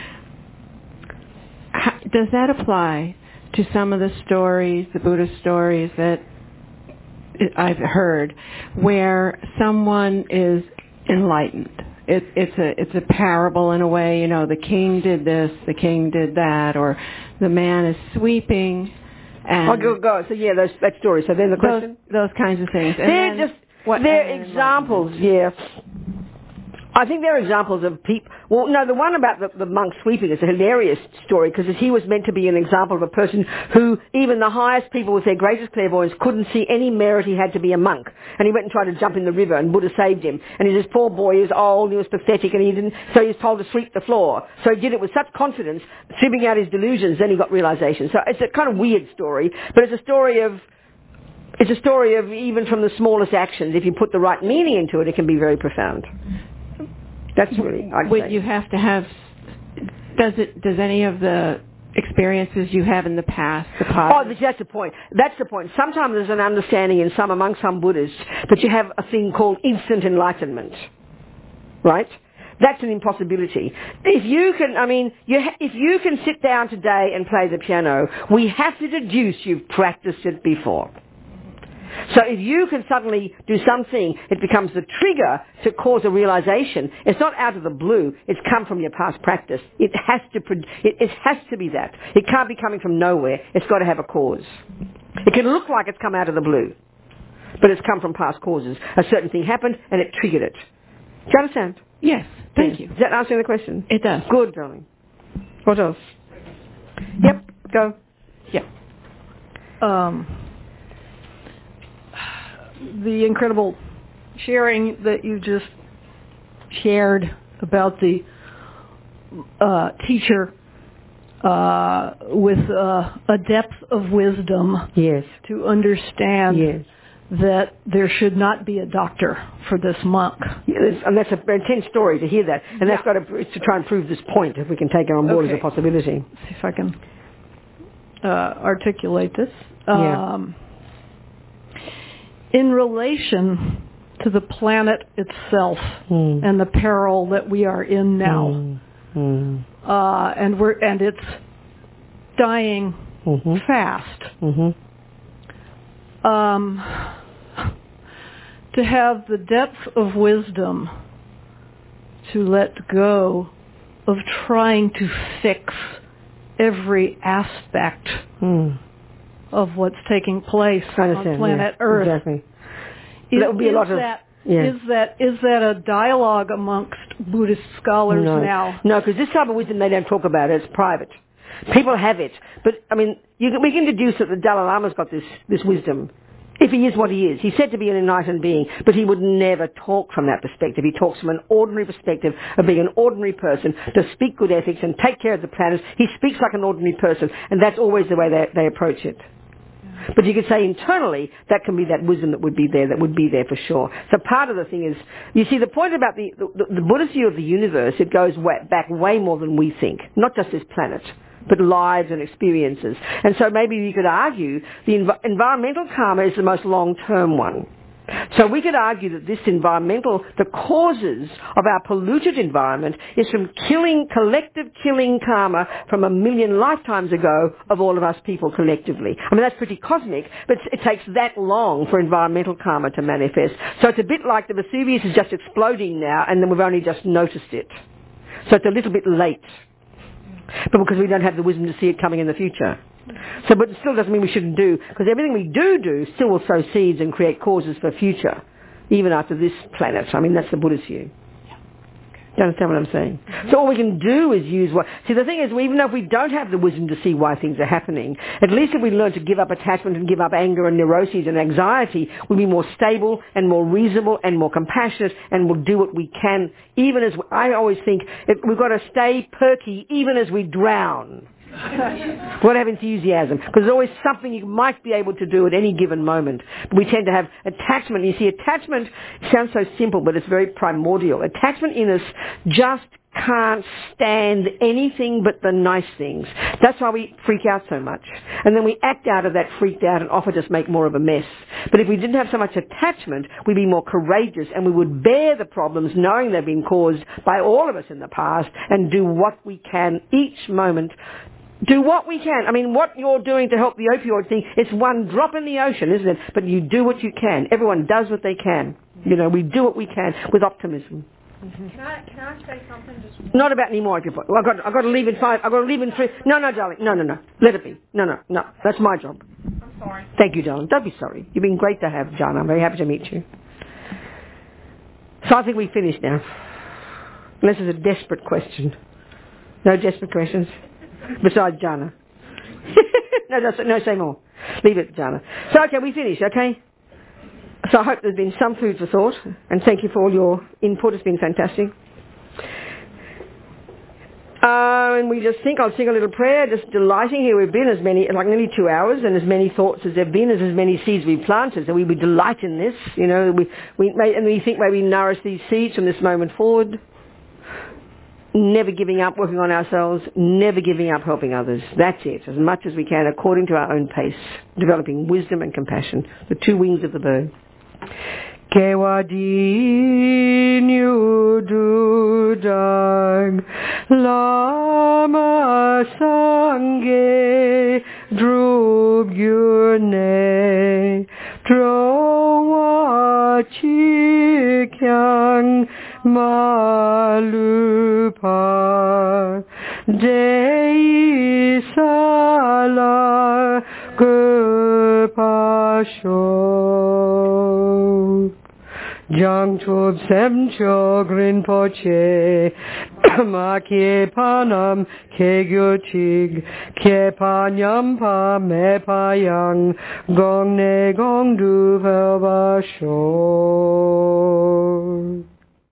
[SPEAKER 10] Does that apply to some of the stories, the Buddha stories that I've heard, where someone is enlightened? It's a parable in a way, you know, the king did this, the king did that, or the man is sweeping. And
[SPEAKER 2] go. So yeah, that story. So then the question?
[SPEAKER 10] Those kinds of things.
[SPEAKER 2] They're examples, yeah. I think they're examples of people... Well, no, the one about the monk sweeping is a hilarious story because he was meant to be an example of a person who even the highest people with their greatest clairvoyance couldn't see any merit he had to be a monk. And he went and tried to jump in the river and Buddha saved him. And this poor boy is old, he was pathetic and so he was told to sweep the floor. So he did it with such confidence, sweeping out his delusions, then he got realization. So it's a kind of weird story, but it's a story of even from the smallest actions, if you put the right meaning into it, it can be very profound. That's really,
[SPEAKER 10] Would you have to have, does any of the experiences you have in the past,
[SPEAKER 2] that's the point. That's the point. Sometimes there's an understanding among some Buddhists that you have a thing called instant enlightenment. Right? That's an impossibility. If you can sit down today and play the piano, we have to deduce you've practiced it before. So if you can suddenly do something, it becomes the trigger to cause a realization. It's not out of the blue. It's come from your past practice. It has to be that. It can't be coming from nowhere. It's got to have a cause. It can look like it's come out of the blue, but it's come from past causes. A certain thing happened and it triggered it. Do you understand?
[SPEAKER 10] Yes. Thank you.
[SPEAKER 2] Does that answer the question?
[SPEAKER 10] It does.
[SPEAKER 2] Good, darling. What else? Yep. Go.
[SPEAKER 10] Yep.
[SPEAKER 18] The incredible sharing that you just shared about the teacher with a depth of wisdom to understand that there should not be a doctor for this monk.
[SPEAKER 2] And that's an intense story to hear that. And that's got to try and prove this point, if we can take it on board as a possibility.
[SPEAKER 18] Let's see if I can articulate this. In relation to the planet itself and the peril that we are in now, and it's dying fast. To have the depth of wisdom to let go of trying to fix every aspect of what's taking place on planet Earth.
[SPEAKER 2] Exactly. That would be a lot of...
[SPEAKER 18] Is that a dialogue amongst Buddhist scholars now?
[SPEAKER 2] No, because this type of wisdom, they don't talk about it. It's private. People have it. But, I mean, we can deduce that the Dalai Lama's got this wisdom. If he is what he is. He's said to be an enlightened being, but he would never talk from that perspective. He talks from an ordinary perspective of being an ordinary person, to speak good ethics and take care of the planet. He speaks like an ordinary person, and that's always the way they approach it. But you could say internally, that can be that wisdom that would be there for sure. So part of the thing is, you see, the point about the Buddhist view of the universe, it goes back way more than we think. Not just this planet, but lives and experiences. And so maybe you could argue the environmental karma is the most long-term one. So we could argue that the causes of our polluted environment is from collective killing karma from 1 million lifetimes ago of all of us people collectively. I mean, that's pretty cosmic, but it takes that long for environmental karma to manifest. So it's a bit like the Vesuvius is just exploding now, and then we've only just noticed it. So it's a little bit late, but because we don't have the wisdom to see it coming in the future. So, but it still doesn't mean we shouldn't do, because everything we do still will sow seeds and create causes for future, even after this planet. I mean, that's the Buddhist view. Do you understand what I'm saying? So all we can do is use see, the thing is, even though if we don't have the wisdom to see why things are happening, at least if we learn to give up attachment and give up anger and neuroses and anxiety, we'll be more stable and more reasonable and more compassionate, and we'll do what we can, even as, I always think, we've got to stay perky even as we drown. We've got to have enthusiasm, because there's always something you might be able to do at any given moment. But we tend to have attachment. You see, attachment sounds so simple, but it's very primordial. Attachment in us just can't stand anything but the nice things. That's why we freak out so much. And then we act out of that freaked out and often just make more of a mess. But if we didn't have so much attachment, we'd be more courageous, and we would bear the problems knowing they've been caused by all of us in the past, and do what we can each moment. Do what we can. I mean, what you're doing to help the opioid thing, it's one drop in the ocean, isn't it? But you do what you can. Everyone does what they can. You know, we do what we can with optimism.
[SPEAKER 4] Can I say something?
[SPEAKER 2] Not about any more. I've got to leave in 5. I've got to leave in 3. No, darling. No. Let it be. No. That's my job.
[SPEAKER 4] I'm sorry.
[SPEAKER 2] Thank you, darling. Don't be sorry. You've been great to have, Jana. I'm very happy to meet you. So I think we've finished now. Unless there's a desperate question. No desperate questions? Besides Jana. No, say more. Leave it, Jana. So, okay, we finished, okay? So I hope there's been some food for thought, and thank you for all your input. It's been fantastic. And we just think, I'll sing a little prayer, just delighting. Here we've been nearly 2 hours, and as many thoughts as there have been, as many seeds we've planted. So we would delight in this, you know. We think maybe nourish these seeds from this moment forward. Never giving up working on ourselves, never giving up helping others. That's it, as much as we can, according to our own pace, developing wisdom and compassion, the 2 wings of the bird. Kewadin yududang lama sangye drub yurne drowa chikyang malupa dei sala gopasho jang chub sem chogrin poche ma ke panam ke gyochig ke panyam pa me payang gong ne gong du basho